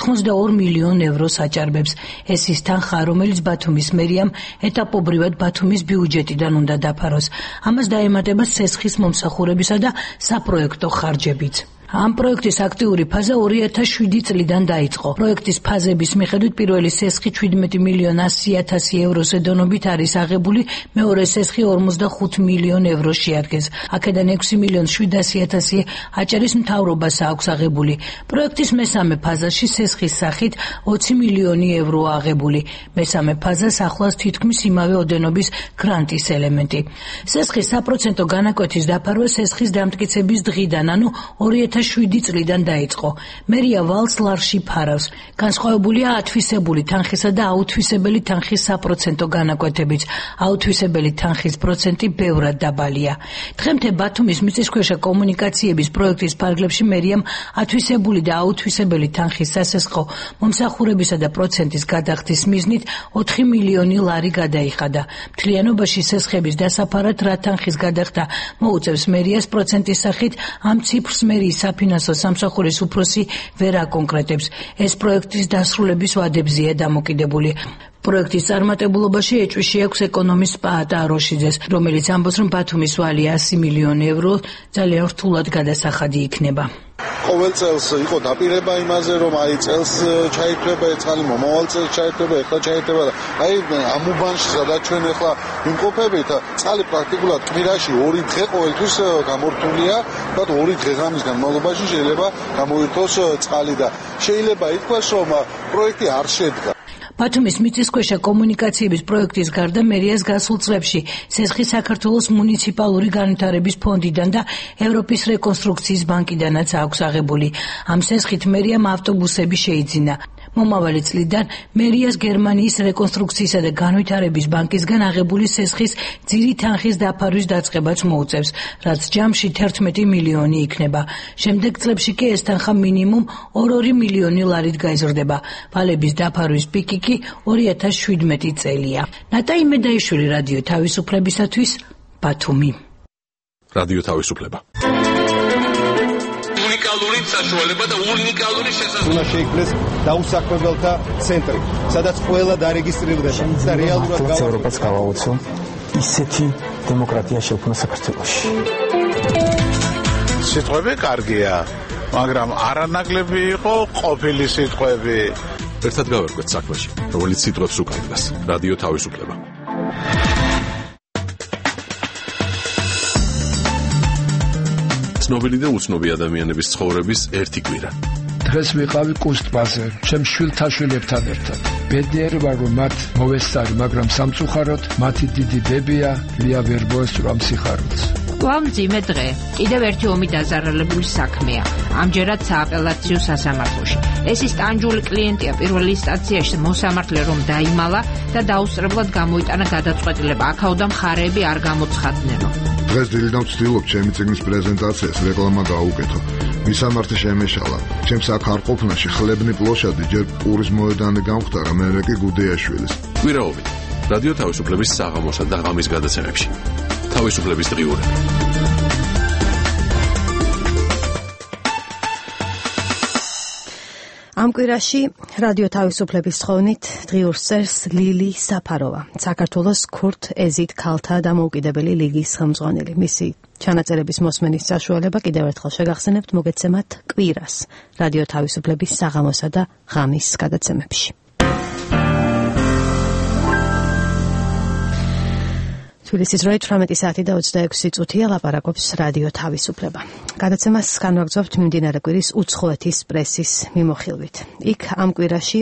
82 მილიონ ევროს აჭარბებს. ეს ის თანხა, რომელიც ბათუმის მერიამ ეტაპობრივად ბათუმის ბიუჯეტიდან უნდა დაფაროს. ამას დაემატება სესხის მომსახურებისა და საპროექტო ხარჯებიც. ამ პროექტის აქტიური ფაზა 2007 წლიდან დაიწყო. პროექტის ფაზების მიხედვით პირველი სესხი 17 მილიონ 100.000 ევროზე დონობით არის აღებული, მეორე სესხი 45 მილიონ ევროს შეადგენს. აქედან 6 მილიონ 700.000 აჭარის მთავრობას აქვს აღებული. პროექტის მესამე ფაზაში სესხის სახით 20 მილიონი ევროა აღებული. მესამე ფაზას ახლავს თითქმის იმავე ოდენობის გრანტის ელემენტი. სესხის საპროცენტო განაკვეთის დაფარვა სესხის დამტკიცების დღიდან, ანუ 2007 წლიდან დაიწყო. მერია ვალს ლარში ფარავს. განსხვავებულია ათვისებული თანხისა და აუთვისებელი თანხის საპროცენტო განაკვეთებიც. აუთვისებელი თანხის პროცენტი ბევრად დაბალია. დღემდე ბათუმის მიწისქვეშა კომუნიკაციების პროექტის ფარგლებში მერიამ ათვისებული და აუთვისებელი თანხის სასესხო მომსახურებისა და პროცენტის გადახდის მიზნით 4 მილიონი ლარი გადაიხადა. მთლიანობაში სესხების დასაფარად რა თანხის გადახდა მოუწევს მერიას პროცენტის სახით, ამ ციფრს მერიის საფინანსო სამსახურის უფროსი ვერ აკონკრეტებს. ეს პროექტის დასრულების ვადებზეა დამოკიდებული. პროექტის წარმატებულობაში ეჭვში აქვს ეკონომის პაატა აროშიძეს, რომელიც ამბობს, რომ ბათუმის ვალი 100 მილიონი ევრო ძალიან რთულად გადასახადი იქნება. ყოველ წელს იყო დაპირება იმაზე, რომ აი წელს ჩაითვლება ეწყალი, მომავალ წელს ჩაითვლება, ეხლა ჩაითვლება და აი ამ უბანში სადაც ჩვენ ეხლა იმყოფებით, წყალი პრაქტიკულად კვირაში 2 დღე ყოველთვის გამორთულია და 2 დღე-ღამის განმავლობაში შეიძლება გამოირთოს წყალი და შეიძლება ითქვას, რომ პროექტი არ შედგა. ბათუმის მიწისქვეშა კომუნიკაციების პროექტის გარდა მერიას გასულ წლებში სესხი საქართველოს მუნიციპალური განვითარების ფონდიდან და ევროპის რეკონსტრუქციის ბანკიდანაც აქვს აღებული. ამ სესხით მერიამ ავტობუსები შეიძინა. მომავალი წლიდან მერიას გერმანიის რეკონსტრუქციისა და განვითარების ბანკისგან აღებული სესხის ძირი თანხის დაფარვის დაწყებაც მოუწევს, რაც ჯამში 11 მილიონი იქნება. შემდეგ წლებში კი ეს თანხა მინიმუმ 2 მილიონი ლარით გაიზრდება. ვალების დაფარვის პიკი კი 2017 წელია. ნატა იმედაიშვილი, რადიო თავისუფლებისათვის, ბათუმი. რადიო თავისუფლება. უნიკალური საშუალება და უნიკალური შესაძლებლობა. უნდა შეიქმნეს დაუსაქმებელთა ცენტრი, სადაც ყველა დარეგისტრირდება და რეალურად ევროპას გავაოცო ისეთი დემოკრატია შექმნა საქართველოში. სიტყვები კარგია, მაგრამ არანაკლები იყო ყოფილი სიტყვები. ერთად გავერკვეთ საქმეში, რომელიც სიტყვებს უკანდას. რადიო თავისუფლება. ცნობილი და უცნობი ადამიანების ცხოვრების ერთი კვირა. დღეს ვიყავი კუსტბაზე, ჩემ შვილთაშვილებთან ერთად. ბედნიერი ვარ, რომ მათ მოვესწარი, მაგრამ სამწუხაროდ მათი დიდი ბებია ლია ვერ მოესწრო ამ სიხარულს. მძიმე დღე. კიდევ ერთი ომი დაზარალებული საქმეა. ამჯერად სააპელაციო სასამართლოში. ეს ის ტანჯული კლიენტია პირველი ინსტანციაში მოსამართლე რომ დაიმალა და დაუსწრებლად გამოიტანა გადაწყვეტილება. აქაოდან მხარეები არ გამოცხადნენო. დღეს დილიდან ვცდილობ ჩემი წიგნის პრეზენტაციას რეკლამა გაუკეთო. მისამართი შემეშალა. ჩემს აქ არ ყოფნაში ხლებნი პლოშადი ჯერ პურის მოედანი გამختარა, მერე კი გუდეაშვილის. კვირაობით. რადიო თავისუფლების საღამოსა და ღამის გადაცემებში. თავისუფლების დღიურები. ამ კვირაში რადიო თავისუფლების თხოვნით დღიურს წერს ლილი საფაროვა, საქართველოს ქურთ ეზით ქალთა დამოუკიდებელი ლიგის ხელმძღვანელი. მისი ჩანაწერების მოსმენის საშუალება კიდევ ერთხელ შეგახსენებთ მოგეცემათ კვირას რადიო თავისუფლების საღამოსა და ღამის გადაცემებში. თბილისის 18 საათი და 26 წუთია ლაპარაკობს რადიო თავისუფლება. გადაცემას განვაგრძობთ მიმდინარე კვირის უცხოეთის პრესის მიმოხილვით. იქ ამ კვირაში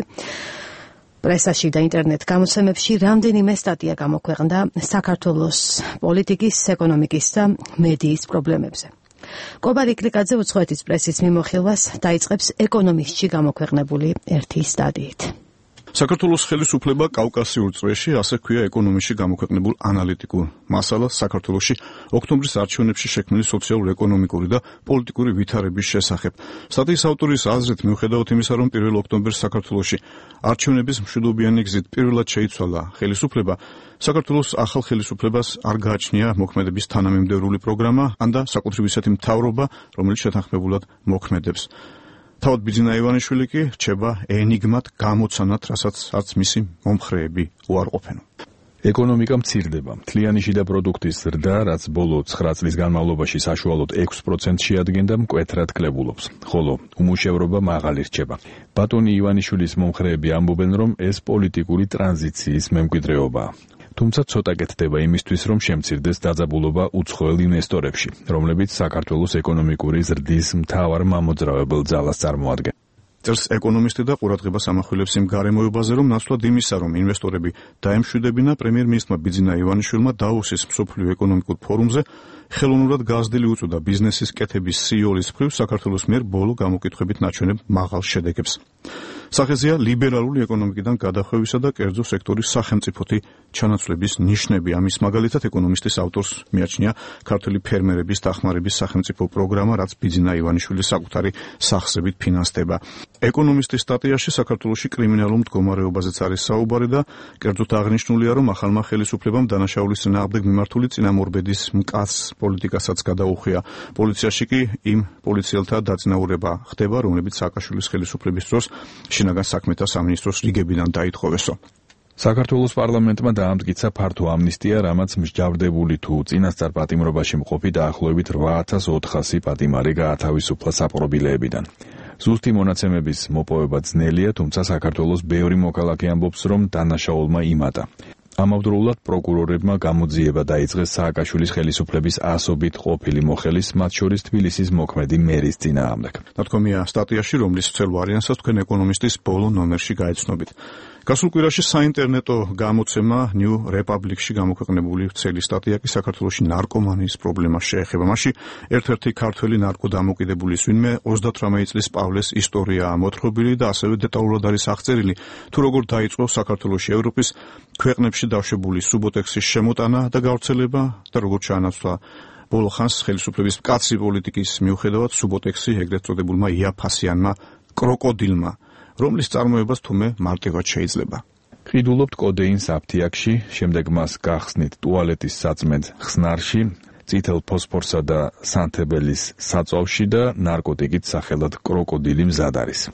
პრესაში და ინტერნეტ გამოცემებში რამდენიმე სტატია გამოქვეყნდა საქართველოს პოლიტიკის, ეკონომიკის და მედიის პრობლემებზე. კობარ იკლიკაძე უცხოეთის პრესის მიმოხილვას დაიწყებს ეკონომისტში გამოქვეყნებული ერთი სტატიით. საქართველოს ხელისუფლება კავკასიურ წრეში, ასე ქვია ეკონომიკაში გამოქვეყნებულ ანალიტიკურ მასალას საქართველოში ოქტომბრის არჩევნებში შექმნილი სოციალურ-ეკონომიკური და პოლიტიკური ვითარების შესახებ. სტატიის ავტორის აზრით, მიუხედავად იმისა, რომ 1 ოქტომბერს საქართველოში არჩევნების მშვიდობიანი გზით პირველად შეიცვალა ხელისუფლება, საქართველოს ახალ ხელისუფლებას არ გააჩნია მოქმედების თანამიმდევრული პროგრამა, ან და საკუთრივ ისეთი მთავრობა, რომელიც შეთანხმებულად მოქმედებს. თავად ბიძინა ივანიშვილი კი რჩება ენიგმად გამოცანად, რასაც არც მისი მომხრეები უარყოფენ. ეკონომიკა მცირდება. მთლიანი შიდა პროდუქტის ზრდა, რაც ბოლო 9 წლის განმავლობაში საშუალოდ 6% შეადგენდა, მკვეთრად კლებულობს, ხოლო უმუშევრობა მაღალი რჩება. ბატონი ივანიშვილის მომხრეები ამბობენ, რომ ეს პოლიტიკური ტრანზიციის მემკვიდრეობაა. თუმცა ცოტა კეთდება იმისთვის, რომ შემცირდეს დაძაბულობა უცხოელ ინვესტორებში, რომლებიც საქართველოს ეკონომიკური ზრდის მთავარ მამოძრავებელ ძალას წარმოადგენენ. წერს ეკონომისტი და ყურადღებას ამახვილებს იმ გარემოებაზე, რომ ნაცვლად იმისა, რომ ინვესტორები დაემშვიდებინა, პრემიერ-მინისტრმა ბიძინა ივანიშვილმა დაოსის მსოფლიო ეკონომიკურ ფორუმზე ხელოვნურად გაზრდილი უწოდა ბიზნესის კეთების სიოლის მხრივ საქართველოს მიერ ბოლო გამოკითხვებით ნაჩვენებ მაღალ შედეგებს. სახეზეა ლიბერალური ეკონომიკიდან გადახვევისა და კერძო სექტორის სახელმწიფოთი ჩანაცვლების ნიშნები. ამის მაგალითად ეკონომისტის ავტორს მიაჩნია ქართველი ფერმერების დახმარების სახელმწიფო პროგრამა, რაც ბიძინა ივანიშვილის საკუთარი სახსრებით ფინანსდება. ეკონომისტის სტატიაში საქართველოში კრიმინალურ მდგომარეობაზეც არის საუბარი და კერძოდ აღნიშნულია, რომ ახალმა ხელისუფლებამ დანაშაულის წინააღმდეგ მიმართული წინამორბედის მკაცრ პოლიტიკასაც გადაუხვია. პოლიციაში კი იმ პოლიციელთა დაწინაურება ხდება, რომლებიც სააკაშვილის ხელისუფლების დროს შინაგან საქმეთა სამინისტროს რიგებიდან დაითხოვესო. საქართველოს პარლამენტმა დაამტკიცა ფართო ამნისტია, რამაც მსჯავრდებული თუ წინასწარ პატიმრობაში მყოფი დაახლოებით 8400 პატიმარი გაათავისუფლა საპყრობილეებიდან. ზუსტი მონაცემების მოპოვება ძნელია, თუმცა საქართველოს ბევრი მოქალაქე ამბობს, რომ დანაშაულმა იმატა. ამავდროულად პროკურორებმა გამოძიება დაიწყეს სააკაშვილის ხელისუფლების ასობით ყოფილი მოხელის, მათ შორის თბილისის მოქმედი მერის წინააღმდეგ. ნათქვამია სტატიაში, რომლის ვრცელ ვარიანსას თქვენ ეკონომისტის ბოლო ნომერში გაეცნობით. გასულ კვირაში საინტერნეტო გამოცემა New Republic-ში გამოქვეყნებული ვრცელი სტატია კი საქართველოში ნარკომანიის პრობლემას შეეხება. მასში ერთ-ერთი ქართველი ნარკოდამოკიდებულის ვინმე 38 წლის პავლეს ისტორიაა მოთხრობილი და ასევე დეტალურად არის აღწერილი, თუ როგორ დაიწყო საქართველოში ევროპის ქვეყნებში დაშვებული სუბოტექსის შემოტანა და გავრცელება და როგორ ჩაანაცვლა ბოლო ხანს ხელისუფლების მკაცრი პოლიტიკის მიუხედავად სუბოტექსი ეგრეთ წოდებულმა იაფასიანმა კროკოდილმა, რომლის წარმოებას თუმე მარტივად შეიძლება. ყიდულობთ კოდეინს აფთიაქში, შემდეგ მას გახსნით ტუალეტის საწმედ ხსნარში, წითელ ფოსფორსა და სანთებელის საწვავში და ნარკოტიკით სახელად კროკოდილი მზად არის.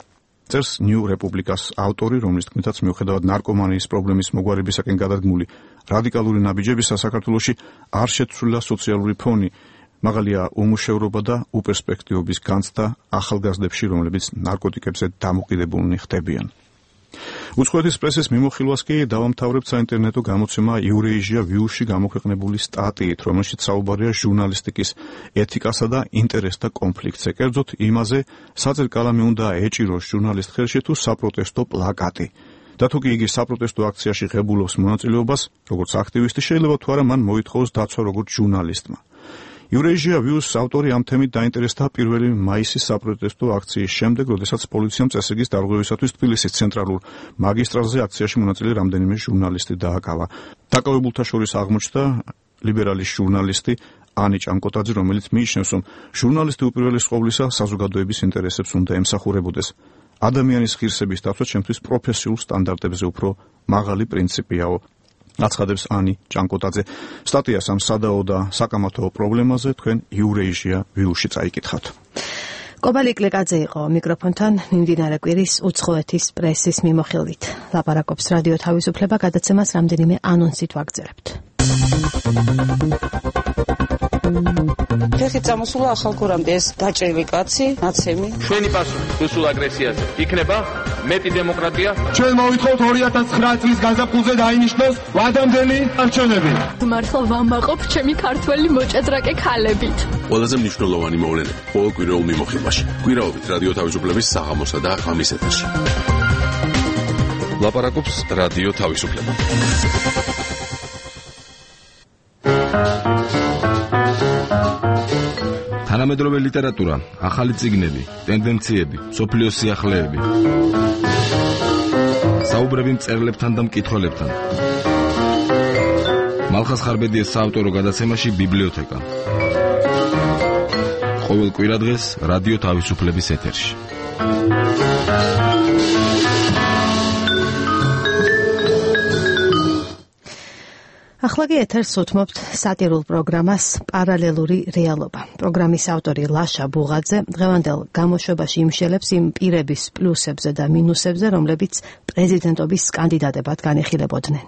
წერს New Republic-ას ავტორი, რომლის თქმითაც მიუხედავად ნარკომანიის პრობლემის მოგვარებისაკენ გადადგმული რადიკალური ნაბიჯებისა საქართველოში არ შეცვლილა სოციალური ფონი, მაღალია უმუშევრობა და უპერსპექტივობის განცდა ახალგაზრდებში, რომლებიც ნარკოტიკებზე დამოკიდებულნი ხდებიან. უცხოეთის პრესის მიმოხილვას კი დავამთავრებთ საინტერნეტო გამოცემა Eurasia View-ში გამოქვეყნებული სტატიით, რომელშიც საუბარია ჟურნალისტიკის ეთიკასა და ინტერესთა კონფლიქტზე. კერძოდ იმაზე, საძერ კალამი უნდა ეჭიროს ჟურნალისტ ხელში თუ საპროტესტო პლაკატი. და თუ კი იგი საპროტესტო აქციაში ღებულობს მონაწილეობას, როგორც აქტივისტი, შეიძლება თუ არა მან მოითხოვოს დაცვა როგორც ჟურნალისტმა. Eurasia View-ს ავტორი ამ თემით დაინტერესდა 1 მაისის საპროტესტო აქციის შემდეგ, როდესაც პოლიციამ წესრიგის დარღვევისათვის თბილისის ცენტრალურ მაგისტრალზე აქციაში მონაწილე რამდენიმე ჟურნალისტი დააკავა. დაკავებულთა შორის აღმოჩნდა ლიბერალის ჟურნალისტი ანი ჭანკოტაძე, რომელიც მიიჩნევს, რომ ჟურნალისტი უპირველეს ყოვლისა საზოგადოების ინტერესებს უნდა ემსახურებოდეს. ადამიანის ღირსების დაცვა ჩემთვის პროფესიულ სტანდარტებზე უფრო მაღალი პრინციპიაო. აცხადებს ანი ჭანკოტაძე. სტატიას ამ სადაო და საკამათო პრობლემაზე თქვენ Eurasia View-ში წაიკითხავთ. კობალი კლიკაძე იყო მიკროფონთან მიმდინარე კვირის უცხოეთის პრესის მიმოხილვით. ლაპარაკობს რადიო თავისუფლება, გადაცემას რამდენიმე ანონსით ვაგრძელებთ. ფეხით წამოსულა ახალგორამდე ეს დაჭრილი კაცი, ნაცემი. ჩვენი პასუხი რუსულ აგრესიაზე იქნება მეტი დემოკრატია. ჩვენ მოვითხოვთ 2009 წლის გაზაფხულზე დაინიშნოს ვადამდელი არჩევნები. მართლა ვამაყობ ჩემი ქართველი მოჭადრაკე ქალებით. ყველაზე მნიშვნელოვანი მოვლენები ყოველ კვირაულ მიმოხილვაში. კვირაობით რადიო თავისუფლების საღამოსა და ღამის ეთერში. ლაპარაკობს რადიო თავისუფლება. თანამედროვე ლიტერატურა, ახალი წიგნები, ტენდენციები, სოფლიოს სიახლეები. საუბრები მწერლებთან და მკითხველებთან. მალხას ხარბედიას საავტორო გადაცემაში ბიბლიოთეკა. ყოველ კვირადღეს რადიო თავისუფლების ეთერში. ახლა კი ეთერს უთმობთ სატირულ პროგრამას პარალელური რეალობა. პროგრამის ავტორი ლაშა ბუღაძე დღევანდელ გამოშვებაში იმშელებს იმ პირების პლუსებზე და მინუსებზე, რომლებიც პრეზიდენტობის კანდიდატებად განიხილებოდნენ.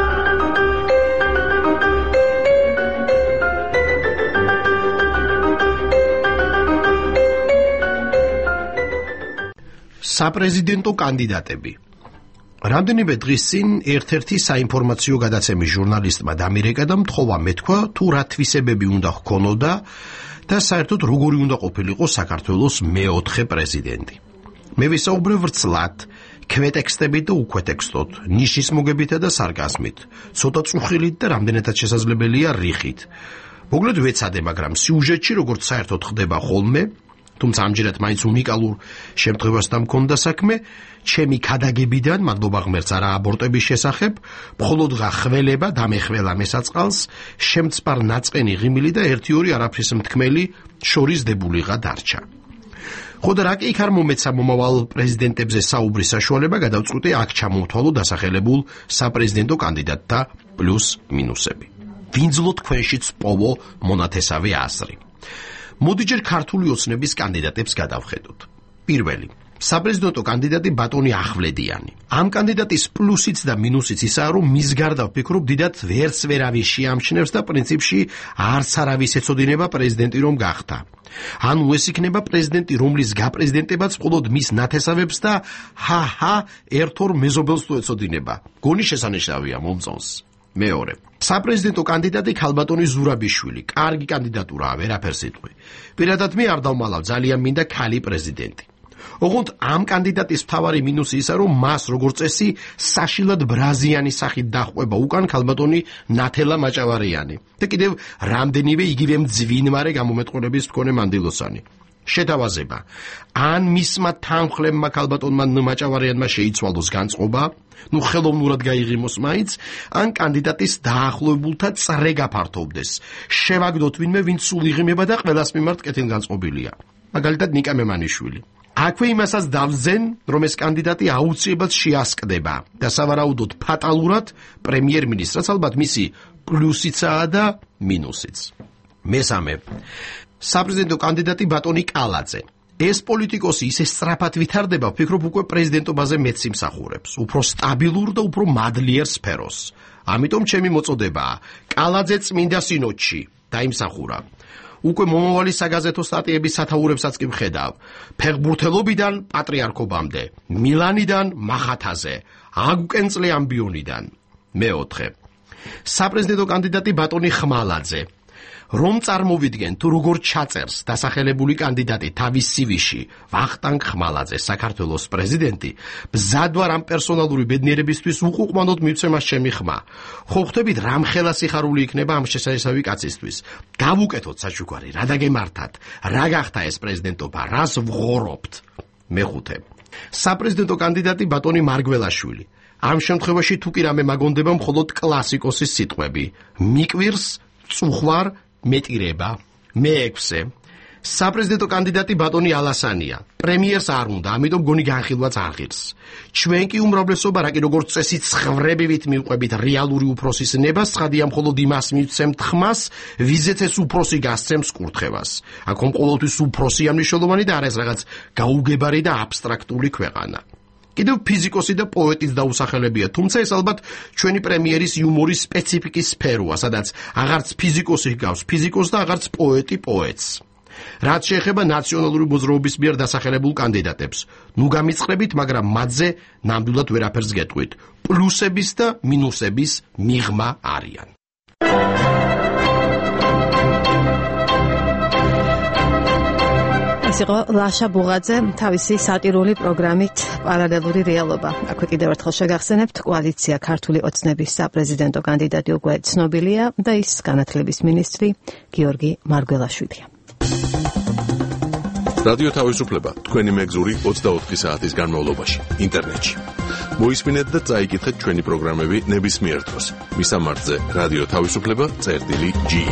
საპრეზიდენტო კანდიდატები. რამდენიმე დღის წინ ერთ-ერთი საინფორმაციო გადაცემის ჟურნალისტმა დამირეკა და მთხოვა მეთქვა თუ რა თვისებები უნდა ჰქონოდა და საერთოდ როგორი უნდა ყოფილიყო საქართველოს მეოთხე პრეზიდენტი. მე ვისაუბრე ვრცლად, ქვეტექსტებით და უქვეტექსტოდ, ნიშის მოგებითა და სარკაზმით, ცოტა წუხილით და რამდენადაც შესაძლებელია რიხით. მოგლედ ვეცადე, მაგრამ სიუჟეტში როგორც საერთოდ ხდება ხოლმე, თუმცა ამჯერად მაინც უნიკალურ შემთხვევასთან მქონდა საქმე, ჩემი ქადაგებიდან, მადლობა ღმერთს არა აბორტების შესახებ, მხოლოდ ხველება დამეხველა მესაწყალს, შემწპარ ნაწყენი ღიმილი და 1-2 არაფრის მთქმელი შორის დებულიღა დარჩა. ხო და რა კი იქ არ მომეცა მომავალ პრეზიდენტებზე საუბრის საშუალება, გადავწყვიტე აქ ჩამოვთვალო დასახელებულ საპრეზიდენტო კანდიდატთა პლუს მინუსები. ვინძლო თქვენშიც პოვო მონათესავე აზრი. მოდი ჯერ ქართული ოცნების კანდიდატებს გადავხედოთ. პირველი, საპრეზიდენტო კანდიდატი ბატონი ახვლედიანი. ამ კანდიდატის პლუსიც და მინუსიც ისაა, რომ მის გარდა ვფიქრობ, დიდად ვერც ვერავის შეამჩნევს და პრინციპში არც არავის ეცოდინება პრეზიდენტი რომ გახდა. ანუ ეს იქნება პრეზიდენტი, რომლის გაპრეზიდენტებაც მხოლოდ მის ნათესავებს და ერთ-ორ მეზობელს თუ ეცოდინება. გონი შესანიშნავია მომწონს. მეორე, საპრეზიდენტო კანდიდატი ქალბატონი ზურაბიშვილი. კარგი კანდიდატურაა, ვერაფერს იტყვი. პირადად მე არ დავმალავ, ძალიან მინდა ქალი პრეზიდენტი. ოღონდ ამ კანდიდატის მთავარი მინუსი ისა, რომ მას როგორც წესი საშილად ბრაზიანის სახით დაჰყვება უკან ქალბატონი ნათელა მაჭავარიანი და კიდევ რამდენივე იგივე მძვინმარე გამომეტყველების მქონე მანდილოსანი. შეთავაზება, ან მისმა თანხლებმა ქალბატონმა მაჭავარიანმა შეიცვალოს განწყობა, ხელოვნურად გაიღიმოს მაინც, ან კანდიდატის დაახლოებულთა წრე გაფართოვდეს. შევაგდოთ ვინმე, ვინც სულ იღიმება და ყველას მიმართ კეთილგანწყობილია. მაგალითად ნიკა მემანიშვილი. აქვე იმასაც დავზენ, რომ ეს კანდიდატი აუცილებლად შეასკდება და სავარაუდოდ ფატალურად პრემიერ-მინისტრს, ალბათ მისი პლუსიცაა და მინუსიც. მესამე, საპრეზიდენტო კანდიდატი ბატონი კალაძე. ეს პოლიტიკოსი ისე სწრაფად ვითარდება, ვფიქრობ უკვე პრეზიდენტობაზე მეც იმსახურებს, უფრო სტაბილურ და უფრო მადლიერ სფეროს. ამიტომ ჩემი მოწოდებაა კალაძე წმინდა სინოდში დაიმსახურა. უკვე მომავალი საგაზეთო სტატიების სათაურებსაც კი ვხედავ. ფეხბურთელობიდან პატრიარქობამდე, მილანიდან მახათაზე, აგვკენწლე ამბიონიდან. მეოთხე. საპრეზიდენტო კანდიდატი ბატონი ხმალაძე. რომ წარმოვიდგენ თუ როგორ ჩაწერს დასახელებული კანდიდატი თავის CV-ში ვახტანგ ხმალაძე საქართველოს პრეზიდენტი, ბზად ვარ ამ პერსონალური ბედნიერებისთვის უყუყმანოდ მივცემას ჩემი ხმა. ხო ხვდებით რამხელა სიხარული იქნება ამ შესაძლებელი კაცისთვის. გავუკეთოთ საჩუქარი, რა დაგემართათ, რა გახდა ეს პრეზიდენტობა, რას ვღორობთ. მეხუთე. საპრეზიდენტო კანდიდატი ბატონი მარგველაშვილი. ამ შემთხვევაში თუ კი რამე მაგონდება მხოლოდ კლასიკოსის სიტყვები. მიკვირს, წუხვარ, მეტირება. მეექვსე. საპრეზიდენტო კანდიდატი ბატონი ალასანია. პრემიერს არ უნდა, ამიტომ გონი განხილვაც არ ღირს. ჩვენ კი უმრავლესობა რა კი როგორც წესი ცხრებივით მივყვებით რეალური უფროსის ნებას, ცხადია მხოლოდ იმას მივცემთ ხმას, ვიზეთ ეს უფროსი გასცემს კურთხევას. აქ ყოველთვის უფროსია მნიშვნელოვანი და არა ეს რაღაც გაუგებარი და აბსტრაქტული ქვეყანა. კიდევ ფიზიკოსი და პოეტის დაუსახელებია, თუმცა ეს ალბათ ჩვენი პრემიერის იუმორის სპეციფიკის სფეროა, სადაც აღარც ფიზიკოსი ჰგავს ფიზიკოსს და აღარც პოეტი პოეტს. რაც შეეხება ნაციონალური მოძრაობის მიერ დასახელებულ კანდიდატებს, ნუ გამიწყრებით, მაგრამ მათზე ნამდვილად ვერაფერს გეტყვით. პლუსების და მინუსების მიღმა არიან. ეს იყო ლაშა ბუღაძე თავისი სატირული პროგრამით პარალელური რეალობა. აქვე კიდევ ერთხელ შეგახსენებთ, კოალიცია ქართული ოცნების საპრეზიდენტო კანდიდატი უკვე ცნობილია და ის განათლების მინისტრი გიორგი მარგველაშვილია. რადიო თავისუფლება თქვენი მეგზური 24 საათის განმავლობაში ინტერნეტში. მოისმინეთ და წაიკითხეთ ჩვენი პროგრამები ნებისმიერ დროს. მისამართზე რადიო თავისუფლება.ge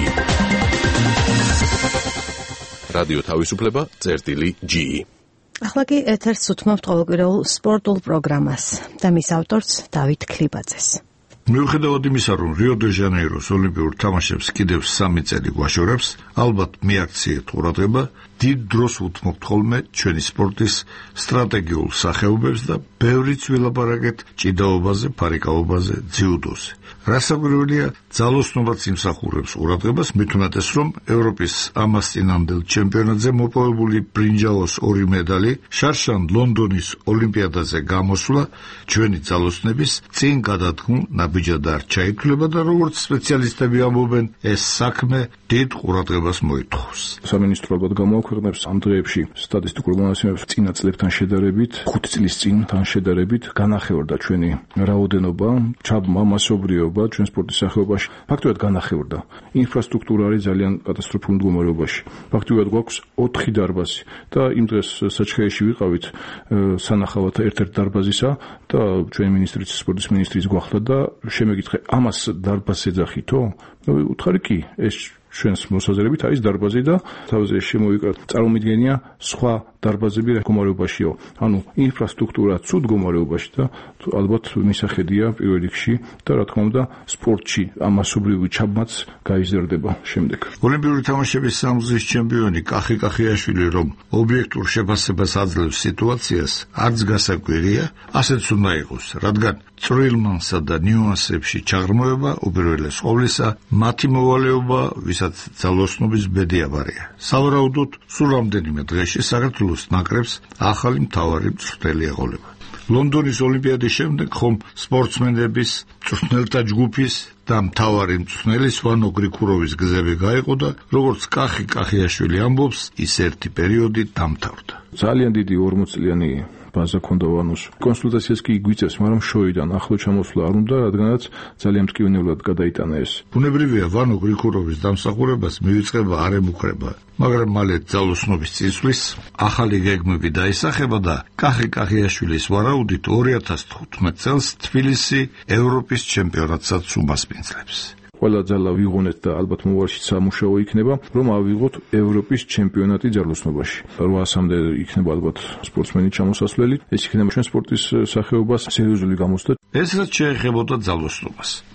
რადიო თავისუფლება.ge ახლა კი ეთერს უთმობთ ყოველკვირეულ სპორტულ პროგრამას და მის ავტორს დავით ქლიბაძეს. მიუხედავად იმისა, რომ რიო-დე-ჟანეიროს ოლიმპიურ თამაშებს კიდევ 3 წელი გვაშორებს, ალბათ მიაქციეთ ყურადღება, დიდ დროს უთმობთ ხოლმე ჩვენი სპორტის სტრატეგიულ სახეობებს და ბევრიც ვილაპარაკეთ ჭიდაობაზე, ფარიკაობაზე, ძიუდოზე. რასაკვირველია, ძალოსნობაც იმსახურებს ყურადღებას, მით უმეტეს, რომ ევროპის ამას წინამდელ ჩემპიონატზე მოპოვებული ბრინჯაოს 2 მედალი, შარშან ლონდონის ოლიმპიადაზე გამოსვლა ჩვენი ძალოსნების წინ გადადგმულ ნაბიჯად არ ჩაითვლება და როგორც სპეციალისტები ამბობენ, ეს საქმე დიდ ყურადღებას მოითხოვს. სამინისტრო ალბათ გამოაქვეყნებს ამ დღეებში სტატისტიკურ მონაცემებს წინა წლებთან შედარებით, 5 წლის წინთან შედარებით განახევრდა ჩვენი რაოდენობა, ჩაბმა მასობრიობა ჩვენ სპორტის სახეობაში. ფაქტობრივად განახევრდა. ინფრასტრუქტურა არის ძალიან კატასტროფულ მდგომარეობაში. ფაქტობრივად გვაქვს 4 დარბაზი და იმ დღეს საჩხეეში ვიყავით სანახავად ერთ-ერთ დარბაზისა და ჩვენი მინისტრიც, სპორტის მინისტრის გვახდა და შემეკითხე, ამას დარბაზს ეძახითო? უთხარი კი, ეს ჩვენს მოსაზრებით არის დარბაზი და თავზე შემოვიკრა. წარმომიდგენია სხვა დარბაზები რა მდგომარეობაშიო. ანუ ინფრასტრუქტურა ცუდ მდგომარეობაში და ალბათ მისახედია პირველ რიგში და რა თქმა უნდა სპორტში ამასობრივი ჩაბმაც გაიზრდება შემდეგ. ოლიმპიური თამაშების სამგზის ჩემპიონი კახი-კახიაშვილი რომ ობიექტურ შეფასებას აძლევს სიტუაციას, არც გასაკვირია, ასეც უნდა იყოს, რადგან წვრილმანსა და ნიუანსებში ჩაღრმავება უპირველეს ყოვლისა მათი მოვალეობა, ვისაც ძალოსნობის ბედი აბარია. სავარაუდოდ, სულ რამდენიმე დღეში საქართველოს ნაკრებს ახალი მთავარი მწვრთნელი ეყოლება. ლონდონის ოლიმპიადის შემდეგ ხომ სპორტსმენების მწვრთნელთა ჯგუფის და მთავარი მწვრთნელის ვანო გრიქუროვის გზები გაიყო და როგორც კახი-კახიაშვილი ამბობს, ის ერთი პერიოდი დამთავრდა. ძალიან დიდი 40 წლიანი ბაზა ქონდა ვანოს. კონსულტაციას კი გვიწევს, მაგრამ შოიდან ახლო ჩამოსვლა არ უნდა, რადგანაც ძალიან მტკივნეულად გადაიტანა ეს. ბუნებრივია, ვანო გრიქუროვის დამსახურებას მივიწყება არ ემუქრება, მაგრამ მალე ძალოსნობის წინსვლის ახალი გეგმები დაისახება და კახი-კახიაშვილის ვარაუდით 2015 წელს თბილისი ევროპის ჩემპიონატსაც უმასპინძლებს. ყველა ძალა ვიღონეთ და ალბათ მომავალში სამუშაო იქნება, რომ ავიღოთ ევროპის ჩემპიონატი ძალოსნობაში. 800-მდე იქნება ალბათ სპორტსმენი ჩამოსასვლელი. ეს იქნება ჩვენ სპორტის სახეობას სერიოზული გამოსვლა. ეს რაც შეეხებოდა ძალოსნობას.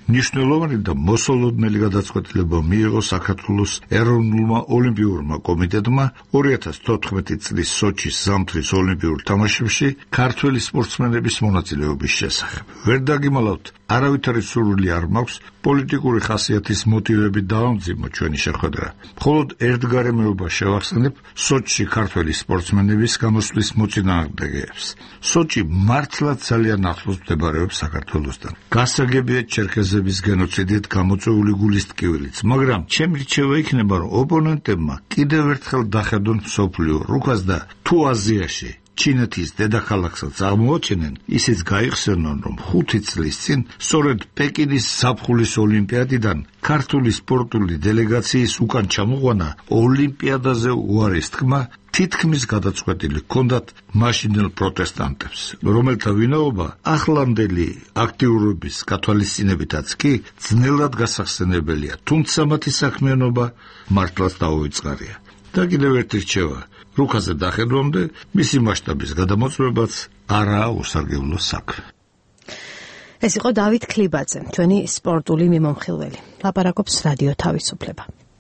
მნიშვნელოვანი და მოსალოდნელი გადაწყვეტილება მიიღო საქართველოს ეროვნულმა ოლიმპიურმა კომიტეტმა 2014 წლის სოჩის ზამთრის ოლიმპიურ თამაშებში ქართველი სპორტსმენების მონაწილეობის შესახებ. ვერ დაგიმალავთ, არავითარი სურვილი არ მაქვს პოლიტიკური ხასიათის მოტივები დაამძიმო ჩვენი შეხვედრა. მხოლოდ ერთგარემეობა შევახსენებ სოჩში ქართველი სპორტსმენების გამოსვლის მოწინააღმდეგეებს. სოჩი მართლაც ძალიან ახლოს მდებარეობს საქართველოსთან. გასაგებია ჩერქეზების გენოციდით გამოწვეული გულის ტკივილიც, მაგრამ ჩემი რჩევა იქნება, რომ ოპონენტებმა კიდევ ერთხელ დახედონ მსოფლიო რუკას და თუ აზიაში ჩინეთის დედაქალაქსაც აღმოაჩენენ, ისიც გაიხსენონ, რომ 5 წლის წინ სწორედ პეკინის ზაფხულის ოლიმპიადიდან ქართული სპორტული დელეგაციის უკან ჩამოყვანა ოლიმპიადაზე უარის თქმა თითქმის გადაწყვეტილი ჰქონდათ მაშინდელ პროტესტანტებს, რომელთა ვინაობა ახლანდელი აქტიურობის გათვალისწინებითაც კი ძნელად გასახსენებელია, თუმცა მათი საქმიანობა მართლაც დაუვიწყარია. და კიდევ ერთი რჩევა, რუკაზე დახედვამდე მისი მასშტაბის გადამოწმებაც არაა უსარგებლო საქმე. ეს იყო დავით ქლიბაძე, ჩვენი სპორტული მიმომხილველი. ლაპარაკობს რადიო თავისუფლება.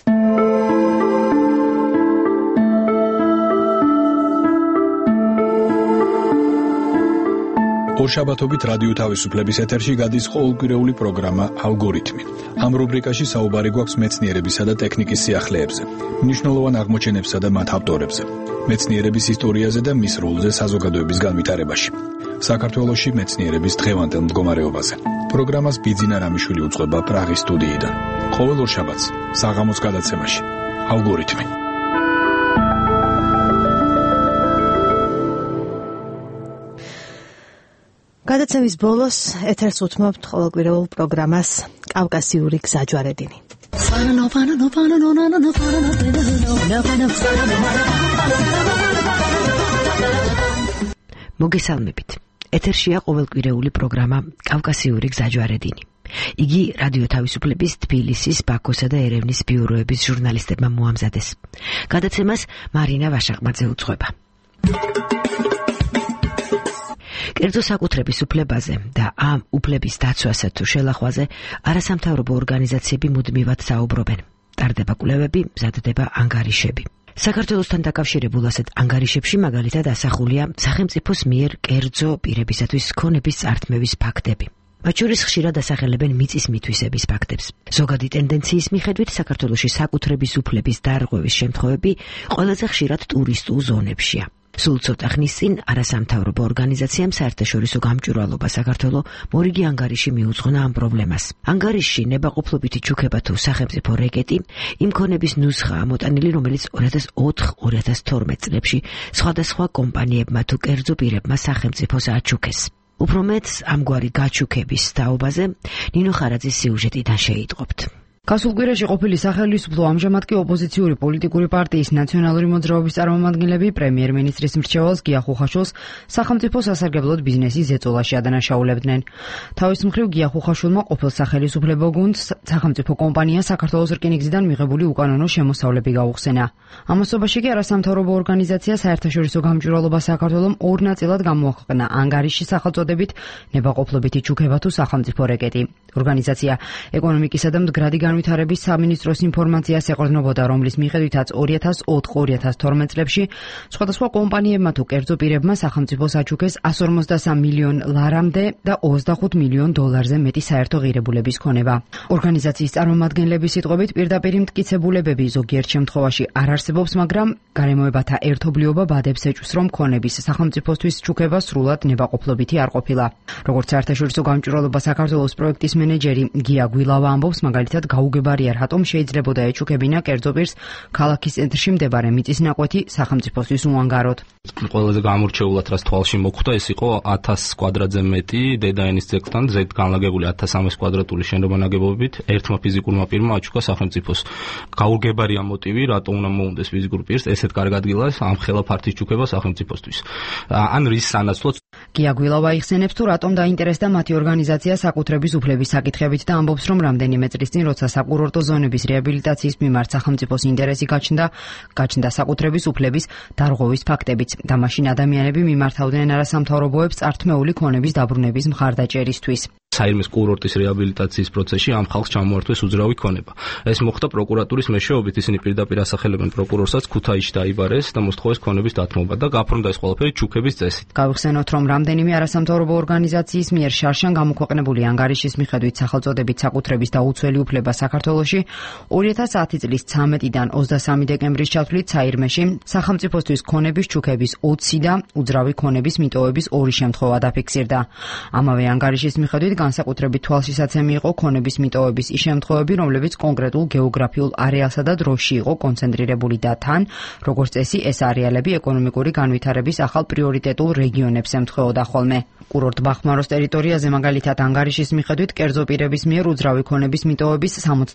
ორშაბათობით რადიო თავისუფლების ეთერში გადის ყოველკვირეული პროგრამა ალგორითმი. ამ რუბრიკაში საუბარი გვაქვს მეცნიერებისა და ტექნიკის სიახლეებზე, მნიშვნელოვან აღმოჩენებსა და მათ ავტორებზე, მეცნიერების ისტორიაზე და მის როლზე საზოგადოების განვითარებაში. საქართველოში მეცნიერების დღევანდელ მდგომარეობაზე. პროგრამას ბიძინა რამიშვილი უწყება პრაღის სტუდიიდან. ყოველ ორშაბათს საღამოს გადაცემაში ალგორითმი. გადაცემის ბოლოს ეთერს უთმობთ ყოველკვირეულ პროგრამას კავკასიური გზაჯვარედინი. მოგესალმებით. ეთერშია ყოველკვირეული პროგრამა კავკასიური გზაჯვარედინი. იგი რადიო თავისუფლების თბილისის, ბაქოსა და ერევნის ბიუროების ჟურნალისტებმა მოამზადეს. გადაცემას მარინა ვაშაყმაძე უძღვება. კერძო საკუთრების უფლებაზე და ამ უფლების დაცვასა თუ შელახვაზე არასამთავრობო ორგანიზაციები მუდმივად საუბრობენ. ტარდება კვლევები, მზადდება ანგარიშები. საქართველოსთან დაკავშირებულ ასეთ ანგარიშებში მაგალითად ასახულია სახელმწიფოს მიერ კერძო პირებისათვის ქონების წართმევის ფაქტები. მათ შორის ხშირად ასახელებენ მიწის მითვისების ფაქტებს. ზოგადი ტენდენციის მიხედვით საქართველოში საკუთრების უფლების დარღვევის შემთხვევები ყველაზე ხშირად ტურისტულ ზონებშია. სულ ცოტა ხნის წინ არასამთავრობო ორგანიზაციამ საერთაშორისო გამჭვირვალობა საქართველო მორიგი ანგარიში მიუძღვნა ამ პრობლემას. ანგარიშში ნებაყოფლობითი ჩუქება თუ სახელმწიფო რეკეტი იმ ქონების ნუსხაა ამოტანილი, რომელიც 2004-2012 წლებში სხვადასხვა კომპანიებმა თუ კერძო პირებმა სახელმწიფოს აჩუქეს. უფრო მეტს ამგვარი გაჩუქების თაობაზე ნინო ხარაძის სიუჟეტიდან შეიტყობთ. გასულ კვირაში ყოფილი სახელმწიფო ამჟამად კი ოპოზიციური პოლიტიკური პარტიის ნაციონალური მოძრაობის წარმომადგენლები პრემიერ-მინისტრის მრჩეველს გია ხუხაშვილს სახელმწიფო სასარგებლოდ ბიზნესის ზეწოლაში ადანაშაულებდნენ. თავის მხრივ გია ხუხაშვილმა ყოფილ სახელმწიფო გუნდს სახელმწიფო კომპანია საქართველოს რკინიგზიდან მიღებული უკანონო შემოსავლები გაუხსენა. ამასობაში კი არასამთავრობო ორგანიზაცია საერთაშორისო გამჭვირვალობა საქართველომ ორ ნაწილად გამოაქვეყნა ანგარიში სახელწოდებით ნებაყოფლობითი ჩუქება თუ სახელმწიფო რეკეტი. ორგანიზაცია ეკონომიკისა და მდგრადი განვითარების სამინისტროს ინფორმაციას ეყრდნობოდა, რომლის მიხედვითაც 2004-2012 წლებში სხვადასხვა კომპანიებმა თუ კერძო პირებმა სახელმწიფოს აჩუქეს 153 მილიონ ლარამდე და 25 მილიონ დოლარზე მეტი საერთო ღირებულების ქონება. ორგანიზაციის წარმომადგენლების სიტყვებით პირდაპირ მტკიცებულებები ზოგიერთ შემთხვევაში არ არსებობს, მაგრამ გარემოებათა ერთობლიობა ბადებს ეჭვს, რომ ქონების სახელმწიფოსთვის ჩუქება სრულად ნებაყოფლობითი არ ყოფილა. როგორც საერთაშორისო გამჭვირვალობა საქართველოს პროექტის მენეჯერი გია გვილავა ამბობს, მაგალითად გაუგებარია რატომ შეიძლებოდა ეჩუქებინა კერძო პირს ქალაქის ცენტრში მდებარე მიწის ნაკვეთი სახელმწიფოსთვის უანგაროდ. ყველაზე გამორჩეულად რაც თვალში მოხვდა, ეს იყო 1000 კვადრატზე მეტი დედაენის ძეგლთან ზედ განლაგებული 1300 კვადრატული შენობა ნაგებობით ერთმა ფიზიკურმა პირმა აჩუქა სახელმწიფოს. გაუგებარია მოტივი, რატომ უნდა მოუნდეს ფიზიკურ პირს ესეთ კარგ ადგილას ამ ხელა ფართის ჩუქება სახელმწიფოსთვის. ან რის სანაცვლოდ გია გვილავა იხსენებს თუ რატომ დაინტერესდა მათი ორგანიზაცია საკუთრების უფლების საკითხებით და ამბობს, რომ რამდენიმე წლის წინ როცა საკურორტო ზონების რეაბილიტაციის მიმართ სახელმწიფოს ინტერესი გაჩნდა საკუთრების უფლების დარღვევის ფაქტებიც და მაშინ ადამიანები მიმართავდნენ არასამთავრობოებს წართმეული ქონების დაბრუნების მხარდაჭერისთვის. საირმეს კურორტის რეაბილიტაციის პროცესში ამ ხალხს ჩამოართვეს უძრავი ქონება. ეს მოხდა პროკურატურის მეშვეობით, ისინი პირდაპირ ასახელებენ პროკურორსაც ქუთაისში დაიბარეს და მოსთხოვეს ქონების დათმობა და გაფორმდა ეს ყველაფერი ჩუქების წესით. გავიხსენოთ, რომ რამდენიმე არასამთავრობო ორგანიზაციის მიერ შარშან გამოქვეყნებული ანგარიშის მიხედვით სახელწოდებით საკუთრების დაუცველი უფლება საქართველოში 2010 წლის 13-დან 23 დეკემბრის ჩათვლით საირმეში სახელმწიფოსთვის ქონების ჩუქების 20 და უძრავი ქონების მიტოვების 2 შემთხვევა დაფიქსირდა. ამავე ანგარიშის მიხედვით განსაკუთრებით თვალშისაცემი იყო ქონების მიტოვების ის შემთხვევები, რომლებიც კონკრეტულ გეოგრაფიულ არეალსა და დროში იყო კონცენტრირებული და თან, როგორც წესი, ეს არეალები ეკონომიკური განვითარების ახალ პრიორიტეტულ რეგიონებს ემთხვეოდა ხოლმე. კურორტ ბახმაროს ტერიტორიაზე მაგალითად ანგარიშის მიხედვით კერძო პირების მიერ უძრავი ქონების მიტოვების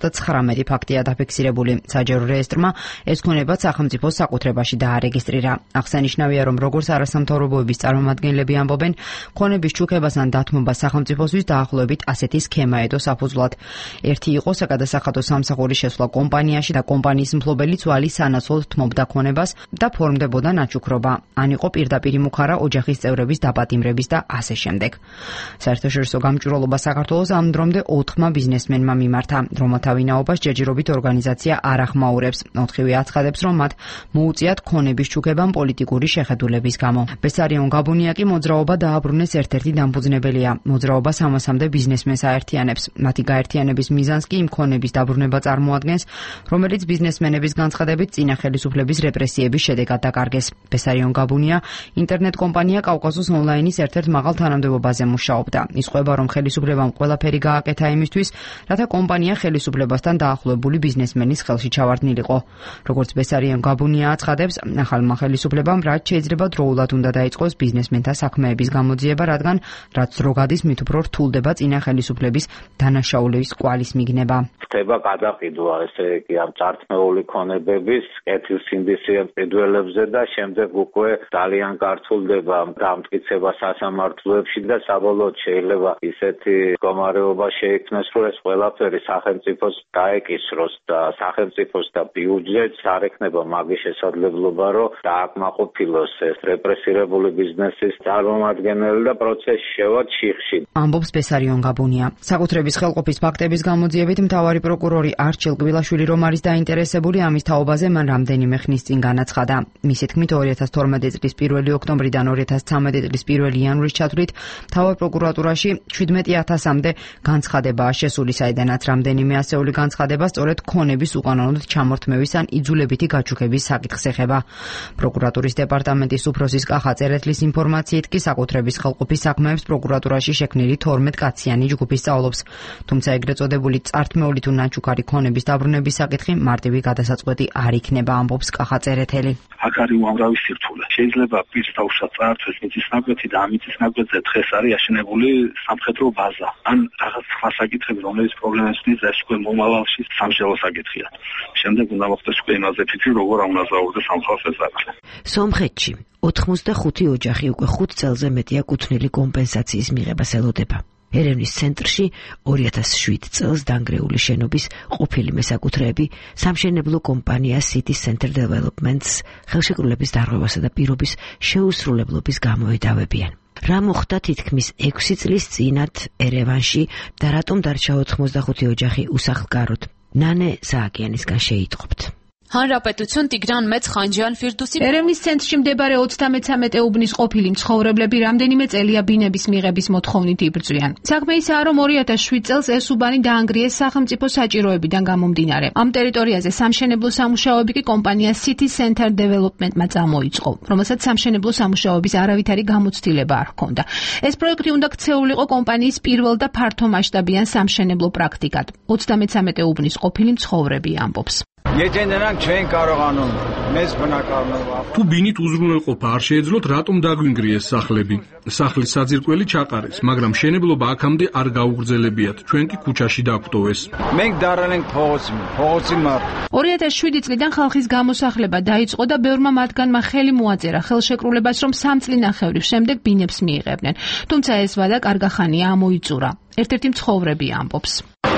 79 ფაქტია დაფიქსირებული. საჯარო რეესტრმა ეს ქონება სახელმწიფოს საკუთრებაში დაარეგისტრირა. აღსანიშნავია, რომ როგორც არასამთავრობოების წარმომადგენლები ამბობენ, ქონების ჩუქებასთან დათმობა სახელმწიფოსთვის დაახლოებით ასეთი სქემა ედო საფუძვლად. ერთი იყო საგადასახადო სამსახურის შესვლა კომპანიაში და კომპანიის მფლობელი ძვალი სანაცვლოდ თმობდა ქონებას და ფორმდებოდა ნაჩუქრობა. ან იყო პირდაპირი მუხარა ოჯახის წევრების დაპატიმრების და ასე შემდეგ. საერთაშორისო გამჭვირვალობა საქართველოს ამ დრომდე 4 ბიზნესმენმა მიმართა, რომელთა ვინაობას ჯერჯერობით ორგანიზაცია არ ახმაურებს. 4-ვე აცხადებს, რომ მათ მოუწიათ ქონების ჩუქებამ პოლიტიკური შეხედულების გამო. ბესარიონ გაბუნია კი მოძრაობა დააბრუნეს ერთ-ერთი დამფუძნებელია. მოძრაობა 300-მდე ბიზნესმენს აერთიანებს. მათი გაერთიანების მიზანს კი იმ ქონების დაბრუნება წარმოადგენს, რომელიც ბიზნესმენების განცხადებით წინა ხელისუფლების რეპრესიების შედეგად დაკარგეს. ბესარიონ გაბუნია ინტერნეტ კომპანია კავკასუს ონლაინის ერთ-ერთ მაღალ თანამდებობაზე მუშაობდა. ის ყვება, რომ ხელისუფლებამ ყველაფერი გააკეთა იმისთვის, რათა კომპანია ხელისუფლებასთან დაახლოებული ბიზნესმენის ხელში ჩავარდნილიყო. როგორც ბესარიონ გაბუნია აცხადებს, ახალმა ხელისუფლებამ რაც შეიძლება დროულად უნდა დაიწყოს ბიზნესმენთა საქმეების გამოძიება, რადგან რაც დრო გადის, მით უფრო რთულდება წინა ხელისუფლების დანაშაულების კვალის მიგნება. ხდება გადაყიდვა ესე იგი ამ წართმეული ქონებების კეთილსინდისიან მყიდველებზე და შემდეგ უკვე ძალიან გართულდება დამტკიცება სასამართლოებში და საბოლოოდ შეიძლება ისეთი მდგომარეობა შეიქმნას, რომ ეს ყველაფერი სახელმწიფოს დაეკისროს და სახელმწიფოს და ბიუჯეტს არ ექნება მაგის შესაძლებლობა, რომ დააკმაყოფილოს ეს რეპრესირებული ბიზნესის წარმომადგენელი და პროცესი შევა ჩიხში. ამბობს ბესარიონ გაბუნია. საკუთრების ხელყოფის ფაქტების გამოძიებით მთავარი პროკურორი არჩილ გვილაშვილი რომ არის დაინტერესებული ამის თაობაზე, მან რამდენიმე ხნის წინ განაცხადა. მისი თქმით 2012 წლის 1 ოქტომბრიდან 2013 წლის 1 იანვრის ჩათვლით მთავარ პროკურატურაში 17,000-მდე განცხადებაა შესული, საიდანაც რამდენიმე ასეული განცხადება სწორედ ქონების უკანონოდ ჩამორთმევის ან იძულებითი გაჩუქების საკითხს ეხება. პროკურატურის დეპარტამენტის უფროსის კახა წერეთლის ინფორმაციით კი საკუთრების ხელყოფის საქმეებს პროკურატურაში შექმნილი 12 კაციანი ჯგუფი სწავლობს. თუმცა ეგრეთ წოდებული წართმეული თუ ნაჩუქარი ქონების დაბრუნების საკითხი მარტივი გადასაწყვეტი არ იქნება, ამბობს კახა წერეთელი. აქ არის უამრავი სირთულე. შეიძლება პირს დაუშვათ წაართვეს მიწის ნაკვეთი და ამ მიწის ნაკვეთზე დღეს არის აშენებული სამხედრო ბაზა. ან რაღაც სხვა საკითხები, რომელიც პრობლემებს ნიშნავს, ეს უკვე მომავალში სამშობლო საკითხია. შემდეგ უნდა მოხდეს უკვე იმაზე ფიქრი, როგორ აუნაზაურდეს ამ ხალხს ეს არხი. სომხეთში 85 ოჯახი უკვე 5 წელზე მეტია კუთვნილი კომპენსაციის მიღებას ელოდება. ერევნის ცენტრში 2007 წელს დანგრეული შენობის ყოფილი მესაკუთრეები სამშენებლო კომპანია City Center Developments ხელშეკრულების დარღვევასა და პირობის შეუსრულებლობის გამო ედავებიან. რა მოხდა თითქმის 6 წლის წინათ ერევანში და რატომ დარჩა 85 ოჯახი უსახლკაროდ? ნანე სააკიანისგან შეიტყობთ. Հանրապետություն Տիգրան Մեծ Խանջյան Ֆիրդուսի Երևნის ცენტრში მდებარე 33 უბნის ყოფილი მცხოვრებლები რამდენიმე წელია ბინების მიღების მოთხოვნით იბრძვიან. საქმე ისაა, რომ 2007 წელს ეს უბანი დაანგრიეს სახელმწიფო საჭიროებიდან გამომდინარე. ამ ტერიტორიაზე სამშენებლო სამუშაოები კი კომპანია City Center Development-მა წამოიწყო, რომელსაც სამშენებლო სამუშაოების არავითარი გამოცდილება არ ჰქონდა. ეს პროექტი უნდა ქცეულიყო კომპანიის პირველ და ფართომასშტაბიან სამშენებლო პრაქტიკად. 33 უბნის ყოფილი მცხოვრები ამბობს. Եթե նրանք չեն կարողանում մեզ բնակարանով თუ ბინით უზრუნველყოფა არ შეეძლოთ, რატომ დაგვინგრიეს სახლები? სახლის საძირკველი ჩაყარეს, მაგრამ მშენებლობა აქამდე არ გაუგრძელებიათ. ჩვენ კი ქუჩაში დაგვტოვეს. մենք დარალ ենք փողոցի მართ. 2007 წლიდან ხალხის გამოსახლება დაიწყო და ბევრმა მათგანმა ხელი მოაწერა ხელშეკრულებას, რომ 3 წლინახევრის შემდეგ ბინებს მიიღებდნენ. თუმცა ეს ვადა კარგახანია ამოიწურა. ერთ-ერთი მცხოვრები ამბობს.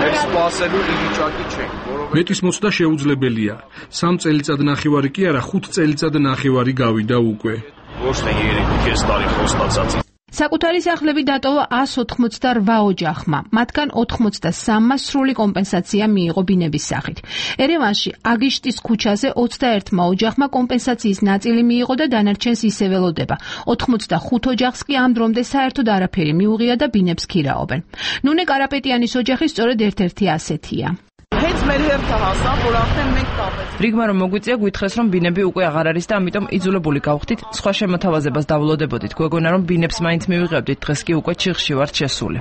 მეტის მოცდა შეუძლებელია. 3 წელიწად ნახევარი კი არა, 5 წელიწად ნახევარი გავიდა უკვე. საკუთარი სახლები დატოვა 188 ოჯახმა, მათგან 83-მა სრული კომპენსაცია მიიღო ბინების სახით. ერევანში აგიშტის ქუჩაზე 21-მა ოჯახმა კომპენსაციის ნაწილი მიიღო და დანარჩენს ისევ ველოდება. 85 ოჯახს კი ამ დრომდე საერთოდ არაფერი მიუღია და ბინებს ქირაობენ. ნუნე კარაპეტიანის ოჯახი სწორედ ერთ-ერთი ასეთია. რიგმა რომ მოგვიწია გვითხრეს რომ ბინები უკვე აღარ არის და ამიტომ იძულებული გავხდით სხვა შემოთავაზებას დავლოდებოდით. გვეგონა რომ ბინებს მაინც მივიღებდით, დღეს კი უკვე ჩიხში ვართ შესული.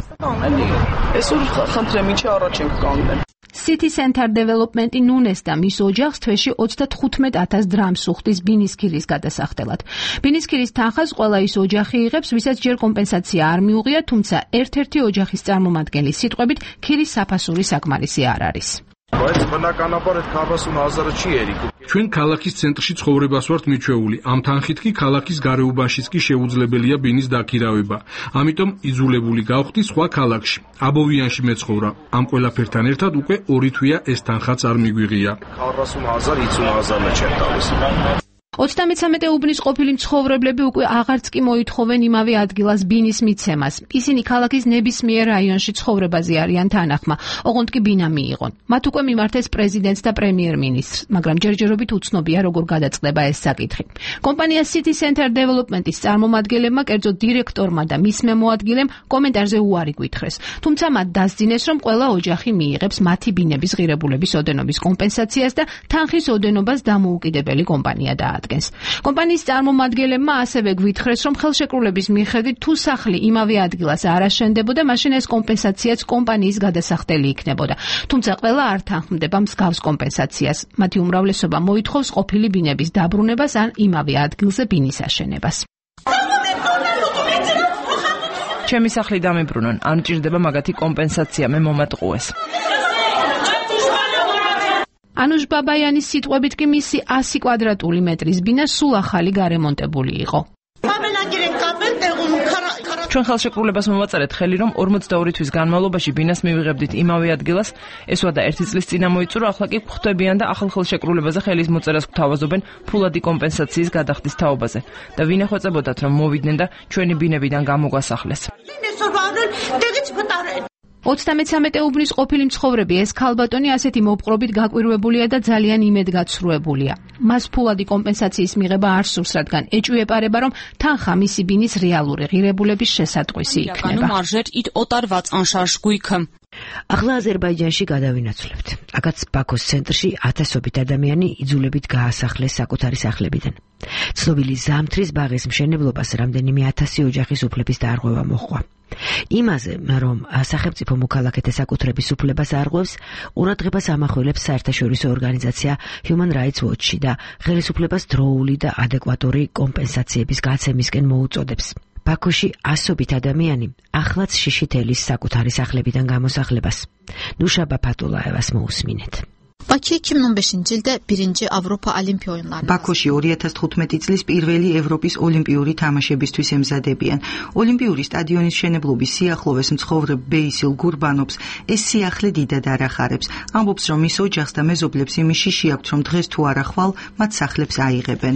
City Center Development-ი ნუნეს და მის ოჯახს თვეში 35,000 დრამს უხდის ბინის ქირის გადასახდელად. ბინის ქირის თანხას ყველა ის ოჯახი იღებს, ვისაც ჯერ კომპენსაცია არ მიუღია, თუმცა ერთ-ერთი ოჯახის წარმომადგენლის სიტყვებით ქირის საფასური საკმარისი არ არის. ჩვენ ქალაქის ცენტრში ცხოვრებას ვართ მიჩვეული. ამ თანხით კი ქალაქის გარეუბანშიც კი შეუძლებელია ბინის დაქირავება. ამიტომ იძულებული გავხდი სხვა ქალაქში. აბოვიანში მეცხოვრა. ამ ყველაფერთან ერთად უკვე 2 თვეა ეს თანხაც არ მიგვიღია. 33 უბნის ყოფილი მცხოვრებლები უკვე აღარც კი მოითხოვენ იმავე ადგილას ბინის მიცემას. ისინი ქალაქის ნებისმიერ რაიონში ცხოვრებაზე არიან თანახმა, ოღონდ კი ბინა მიიღონ. მათ უკვე მიმართეს პრეზიდენტს და პრემიერ-მინისტრს, მაგრამ ჯერჯერობით უცნობია როგორ გადაწყდება ეს საკითხი. კომპანია City Center Development-ის წარმომადგენლებმა, კერძოდ დირექტორმა და მის მემოადგილემ კომენტარზე უარი გვითხრეს. თუმცა მათ დასძინეს, რომ ყველა ოჯახი მიიღებს მათი ბინების ღირებულების ოდენობის კომპენსაციას და თანხის ოდენობას დამოუკიდებელი კომპანია დაადგენს. კომპანიის წარმომადგენლებმა ასევე გვითხრეს, რომ ხელშეკრულების მიხედვით თუ სახლი იმავე ადგილას არ აშენდებოდა, მაშინ ეს კომპენსაციაც კომპანიის გადასახდელი იქნებოდა. თუმცა ყველა არ თანხმდება მსგავს კომპენსაციას. მათი უმრავლესობა მოითხოვს ყოფილი ბინების დაბრუნებას ან იმავე ადგილზე ბინის აშენებას. ჩემი სახლი დამებრუნონ, არ მჭირდება მაგათი კომპენსაცია, მე მომატყუეს. ანუშ ბაბაიანის სიტყვებით კი მისი 100 კვადრატული მეტრის ბინა სულ ახალი გარემონტებული იყო. ჩვენ ხელშეკრულებას მოვაწერეთ ხელი, რომ 42 თვის განმავლობაში ბინას მივიღებდით იმავე ადგილას, ესვა და 1 წლის წინ მოიწურო, ახლა კი გვხვდებიან და ახალ ხელშეკრულებაზე ხელის მოწერას გვთავაზობენ ფულადი კომპენსაციის გადახდის თაობაზე. და ვინ ეხვეწებოდათ, რომ მოვიდნენ და ჩვენი ბინებიდან გამოგვასახლეს. 33 უბნის ყოფილი მცხოვრები ეს ქალბატონი ასეთი მოპყრობით გაკვირვებულია და ძალიან იმედგაცრუებულია. მას ფულადი კომპენსაციის მიღება არ სურს, რადგან ეჭვიეპარება, რომ თანხა მისი ბინის რეალური ღირებულების შესატყვისი იქნება. ახლა აზერბაიჯანში გადავინაცვლებთ. აქაც ბაქოს ცენტრში ათასობით ადამიანი იძულებით გაასახლეს საკუთარი სახლებიდან. ცნობილი ზამთრის ბაღის მშენებლობას რამდენიმე 1000 ოჯახის უფლების დარღვევა მოჰყვა. იმაზე, რომ სახელმწიფო მოქალაქეთა საკუთრების უფლებას არღვევს, ყურადღებას ამახვილებს საერთაშორისო ორგანიზაცია Human Rights Watch და ხელისუფლებას დროული და ადეკვატური კომპენსაციების გაცემისკენ მოუწოდებს. ბაქოში ასობით ადამიანი ახლაც შიშითელის საკუთარი სახლებიდან გამოსახლებას. ნუშაბა ფატულაევას მოусმინეთ. Bakı 2015-ci ildə 1-ci Avropa Olimpiya oyunlarında Bakıში 2015 წლის პირველი ევროპის ოლიმპიური თამაშებისთვის ემზადებიან. ოლიმპიური სტადიონის მშენებლობის სიახლოვეს მცხოვრებ ბეისილ გურბანობს ეს სიახლე დიდად არ ახარებს. ამბობს, რომ მის ოჯახს და მეზობლებს იმის შიში აქვთ, რომ დღეს თუ არ ახვალ, მათ სახლებს აიღებენ.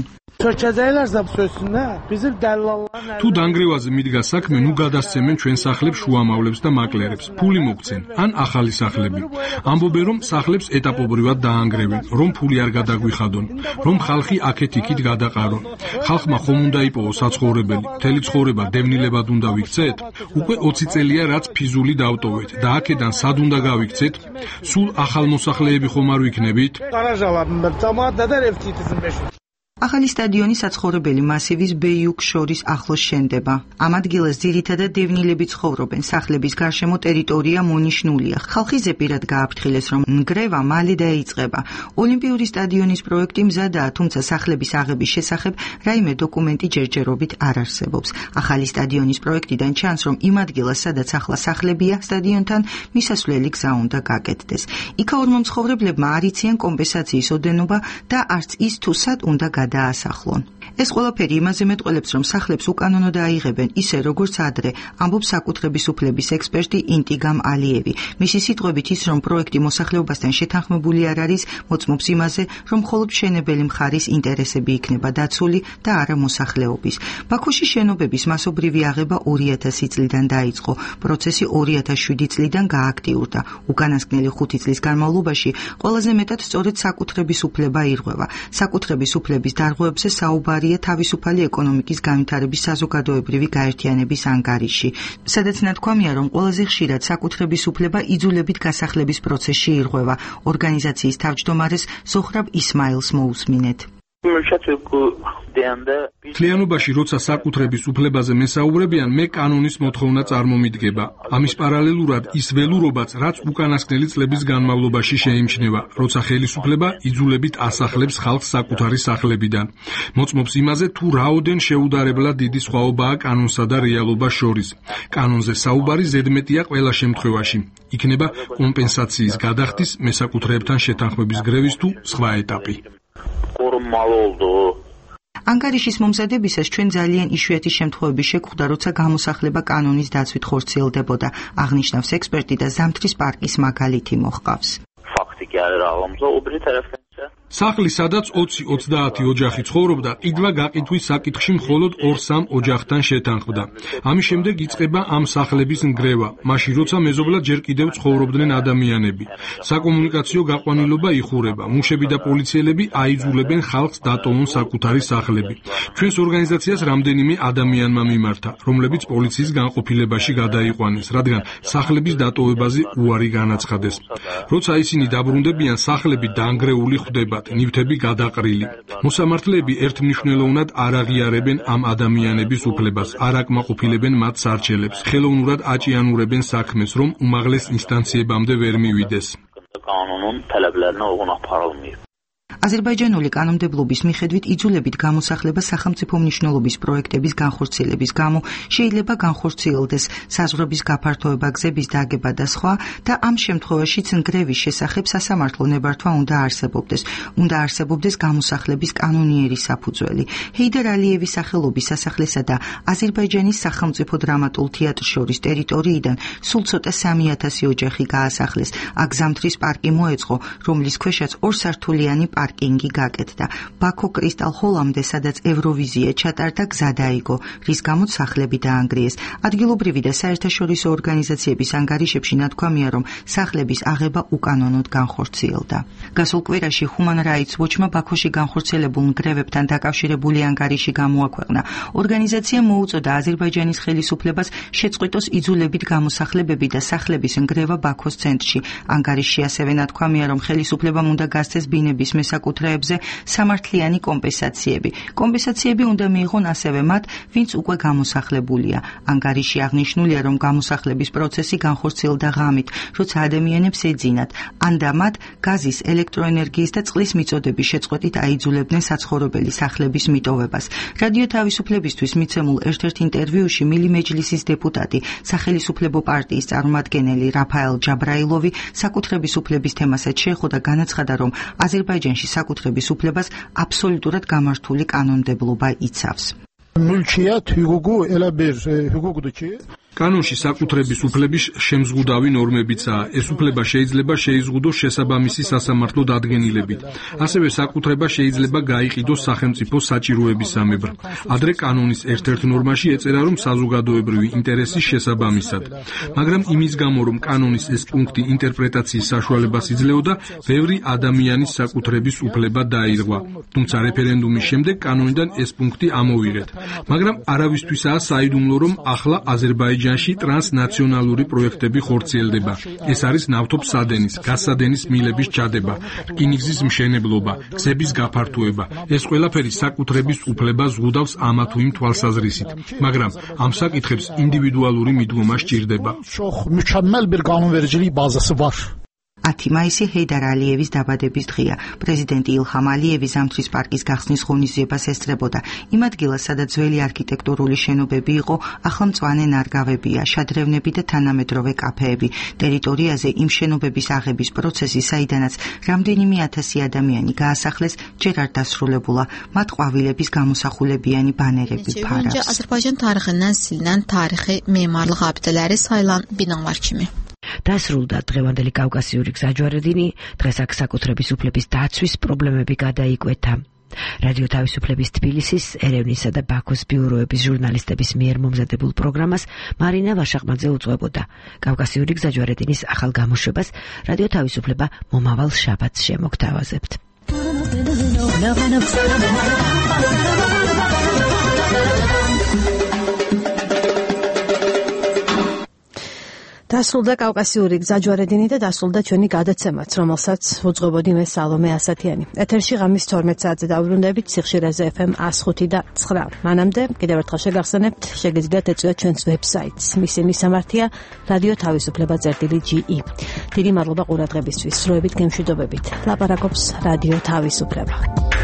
თუ დანგრევაზე მიდგა საქმე, ნუ გადასცემენ ჩვენ სახლებს შუამავლებს და მაკლერებს, ფული მოგცენ, ან ახალი სახლები. ამბობენ, რომ სახლებს ეტაპობრივად დაანგრევენ, რომ ფული არ გადაგვიხადონ, რომ ხალხი აქეთ-იქით გადაყარონ. ხალხმა ხომ უნდა იპოვოს საცხოვრებელი, მთელი ცხოვრება დევნილებად უნდა ვიქცეთ? უკვე 20 წელია რაც ფიზული დავტოვეთ და აქედან სად უნდა გავიქცეთ? სულ ახალ მოსახლეები ხომ არ ვიქნებით? ახალი სტადიონი საცხოვრებელი მასივის ბეიუკ შორის ახლოს შენდება. ამ ადგილას ძირითადად დევნილები ცხოვრობენ. სახლების გარშემო ტერიტორია მონიშნულია. ხალხი ზეპირად გააფრთხილეს, რომ ნგრევა მალე დაიწყება. ოლიმპიური სტადიონის პროექტი მზადაა, თუმცა სახლების აღების შესახებ რაიმე დოკუმენტი ჯერჯერობით არ არსებობს. ახალი სტადიონის პროექტიდან ჩანს, რომ იმ ადგილას, სადაც ახლა სახლებია, სტადიონთან მისასვლელი გზა უნდა გაკეთდეს. იქაურმა მცხოვრებლებმა არ იციან კომპენსაციის ოდენობა და არც ის თუ სად უნდა გადაასახლონ. ეს ყველაფერი იმაზე მეტყველებს, რომ სახლებს უკანონოდ აიღებენ, ისე როგორც ადრე, ამბობს საკუთრების უფლების ექსპერტი ინტიგამ ალიევი. მისი სიტყვებით ის, რომ პროექტი მოსახლეობასთან შეთანხმებული არ არის, მოწმობს იმაზე, რომ მხოლოდ მშენებელი მხარის ინტერესები იქნება დაცული და არა მოსახლეობის. ბაქოში შენობების მასობრივი აღება 2000 წლიდან დაიწყო. პროცესი 2007 წლიდან გააქტიურდა. უკანასკნელი 5 წლის განმავლობაში ყველაზე მეტად სწორედ საკუთრების უფლება ირღვევა. საკუთრების უფლების დარღვევებზე საუბარია თავისუფალი ეკონომიკის განვითარების საზოგადოებრივი გაერთიანების ანგარიში, სადაც ნათქვამია, რომ ყველაზე ხშირად საკუთრების უფლება იძულებით გასახლების პროცესში ირღვევა. ორგანიზაციის თავმჯდომარეს ზოხრაბ ისმაილს მოусმინეთ. მთლიანობაში, როცა საკუთრების უფლებაზე მესაუბრებიან, მე კანონის მოთხოვნა წარმომიდგება. ამის პარალელურად ის ველურობაც, რაც უკანასკნელი წლების განმავლობაში შეიმჩნევა, როცა ხელისუფლება იძულებით ასახლებს ხალხს საკუთარი სახლებიდან. მოწმობს იმაზე, თუ რაოდენ შეუდარებლად დიდი სხვაობაა კანონსა და რეალობას შორის. კანონზე საუბარი ზედმეტია ყველა შემთხვევაში. იქნება კომპენსაციის გადახდის, მესაკუთრეებთან შეთანხმების გრევის თუ სხვა ეტაპი. ანგარიშის მომზადებისას ჩვენ ძალიან იშვიათი შემთხვევები შეგვხვდა, როცა გამოსახლება კანონის დაცვით ხორციელდებოდა, აღნიშნავს ექსპერტი და ზამთრის პარკის მაგალითი მოჰყავს. სახლი, სადაც 20-30 ოჯახი ცხოვრობდა, ყიდვა-გაყიდვის საკითხში მხოლოდ 2-3 ოჯახთან შეთანხმდა. ამის შემდეგ იწყება ამ სახლების ნგრევა, მაშინ როცა მეზობლად ჯერ კიდევ ცხოვრობდნენ ადამიანები. საკომუნიკაციო გაყვანილობა იხურება, მუშები და პოლიციელები აიძულებენ ხალხს დატოვონ საკუთარი სახლები. ჩვენს ორგანიზაციას რამდენიმე ადამიანმა მიმართა, რომლებიც პოლიციის განყოფილებაში გადაიყვანეს, რადგან სახლების დატოვებაზე უარი განაცხადეს. როცა ისინი დაბრუნდებიან, სახლები დანგრეული ხვდებათ, ნივთები გადაყრილი. მოსამართლეები ერთმნიშვნელოვნად არ აღიარებენ ამ ადამიანების უფლებას, არ აკმაყოფილებენ მათ სარჩელებს, ხელოვნურად აჭიანურებენ საქმეს, რომ უმაღლეს ინსტანციებამდე ვერ მივიდეს. აზერბაიჯანული კანონმდებლობის მიხედვით იძულებით გამოსახლება სახელმწიფო მნიშვნელობის პროექტების განხორციელების გამო შეიძლება განხორციელდეს საზღვრების გაფართოება, გზების დაგება და სხვა და ამ შემთხვევაშიც ნგრევის შესახებ სასამართლო ნებართვა უნდა არსებობდეს გამოსახლების კანონიერი საფუძველი. ჰეიდარ ალიევის სახელობის სასახლესა და აზერბაიჯანის სახელმწიფო დრამატულ თეატრს შორის ტერიტორიიდან სულ ცოტა 3000 ოჯახი გაასახლეს. აქ ზამთრის პარკი მოეწყო, რომლის ქვეშაც ორსართულიანი პარკინგი გაკეთდა. ბაქო კრისტალ ჰოლამდე, სადაც ევროვიზია ჩატარდა, გზა დაიგო, რის გამოც სახლები დაანგრიეს. ადგილობრივი და საერთაშორისო ორგანიზაციების ანგარიშებში ნათქვამია, რომ სახლების აღება უკანონოდ განხორციელდა. გასულ კვირაში Human Rights Watch-მა ბაქოში განხორციელებულ ნგრევებთან დაკავშირებული ანგარიში გამოაქვეყნა. ორგანიზაციამ მოუწოდა აზერბაიჯანის ხელისუფლებას შეწყვიტოს იძულებით გამოსახლებები და სახლების ნგრევა ბაქოს ცენტრში. ანგარიშში ასევე ნათქვამია, რომ ხელისუფლებამ უნდა გასცეს ბინების საკუთრეებზე სამართლიანი კომპენსაციები. კომპენსაციები უნდა მიიღონ ასევე მათ, ვინც უკვე გამოსახლებულია. ანგარიში აღნიშნულია, რომ გამოსახლების პროცესი განხორციელდა ღამით, როცა ადამიანებს ეძინათ, ან და მათ გაზის, ელექტროენერგიის და წყლის მიწოდების შეწყვეტით აიძულებდნენ საცხოვრებელი სახლების მიტოვებას. რადიო თავისუფლებისთვის მიცემულ ერთ-ერთ ინტერვიუში მილი მეჯლისის დეპუტატი, სახელისუფლებო პარტიის წარმომადგენელი რაფაელ ჯაბრაილოვი საკუთრების უფლების თემასაც შეეხო და განაცხადა, რომ აზერბაიჯანში საკუთრების უფლებას აბსოლუტურად გამართული კანონმდებლობა იცავს. მულქიათ ჰუგუგუ ელა ბერ ჰუგუგუ ჩი კანონში საკუთრების უფლების შემზღუდავი ნორმებიცაა. ეს უფლება შეიძლება შეიზღუდოს შესაბამისი სასამართლო დადგენილებით. ასევე საკუთრება შეიძლება გაიყიდოს სახელმწიფო საჭიროებისამებრ. ადრე კანონის ერთ-ერთ ნორმაში ეწერა, რომ საზოგადოებრივი ინტერესის შესაბამისად. მაგრამ იმის გამო, რომ კანონის ეს პუნქტი ინტერპრეტაციის საშუალებას იძლეოდა, ბევრი ადამიანის საკუთრების უფლება დაირღვა. თუმცა რეფერენდუმის შემდეგ კანონიდან ეს პუნქტი ამოვიღეთ. მაგრამ არავისთვისაა საიდუმლო, რომ ახლა აზერბაიჯანში ტრანსნაციონალური პროექტები ხორციელდება. ეს არის ნავთობსადენის, გაზსადენის მილების ჩადება, რკინიგზის მშენებლობა, გზების გაფართოება. ეს ყველაფერი საკუთრების უფლებას ზღუდავს ამა თუ იმ თვალსაზრისით. მაგრამ ამ საკითხებს ინდივიდუალური მიდგომა სჭირდება. მükemmel bir qanunvericilik bazası var. 10 მაისი ჰეიდარ ალიევის დაბადების დღეა. პრეზიდენტი ილჰამ ალიევი ზამთრის პარკის გახსნის ღონისძიებას ესწრებოდა. იმ ადგილას, სადაც ძველი არქიტექტურული შენობები იყო, ახლა მწვანე ნარგავებია, შადრევნები და თანამედროვე კაფეები. ტერიტორიაზე იმ შენობების აღების პროცესი, საიდანაც რამდენიმე ათასი ადამიანი გაასახლეს, ჯერ არ დასრულებულა. მათ ყვავილების გამოსახულებიანი ბანერები ფარავს. Azərbaycan tarixindən silinən tarixi memarlıq abidələri sayılan binalar kimi. დასრულდა დღევანდელი კავკასიური გზაჯვარედინი, დღეს აქ საკუთრების უფლების დაცვის პრობლემები გადაიკვეთა. რადიო თავისუფლების თბილისის, ერევნისა და ბაქოს ბიუროების ჟურნალისტების მიერ მომზადებულ პროგრამას მარინა ვაშაყმაძე უძღვებოდა. კავკასიური გზაჯვარედინის ახალ გამოშვებას რადიო თავისუფლება მომავალ შაბათს შემოგთავაზებთ. დასრულდა კავკასიური გზაჯვარედინი და დასრულდა ჩვენი გადაცემაც, რომელსაც უძღვებოდი მე სალომე ასათიანი. ეთერში ღამის 12 საათზე დავბრუნდებით სიხშირეზე FM 105 და 9. მანამდე კიდევ ერთხელ შეგახსენებთ, შეგიძლიათ ეწვიოთ ჩვენს ვებსაიტს. მისი მისამართია რადიო თავისუფლება.ge. დიდი მადლობა ყურადღებისთვის. სრულებით გემშვიდობებით. ლაპარაკობს რადიო თავისუფლება.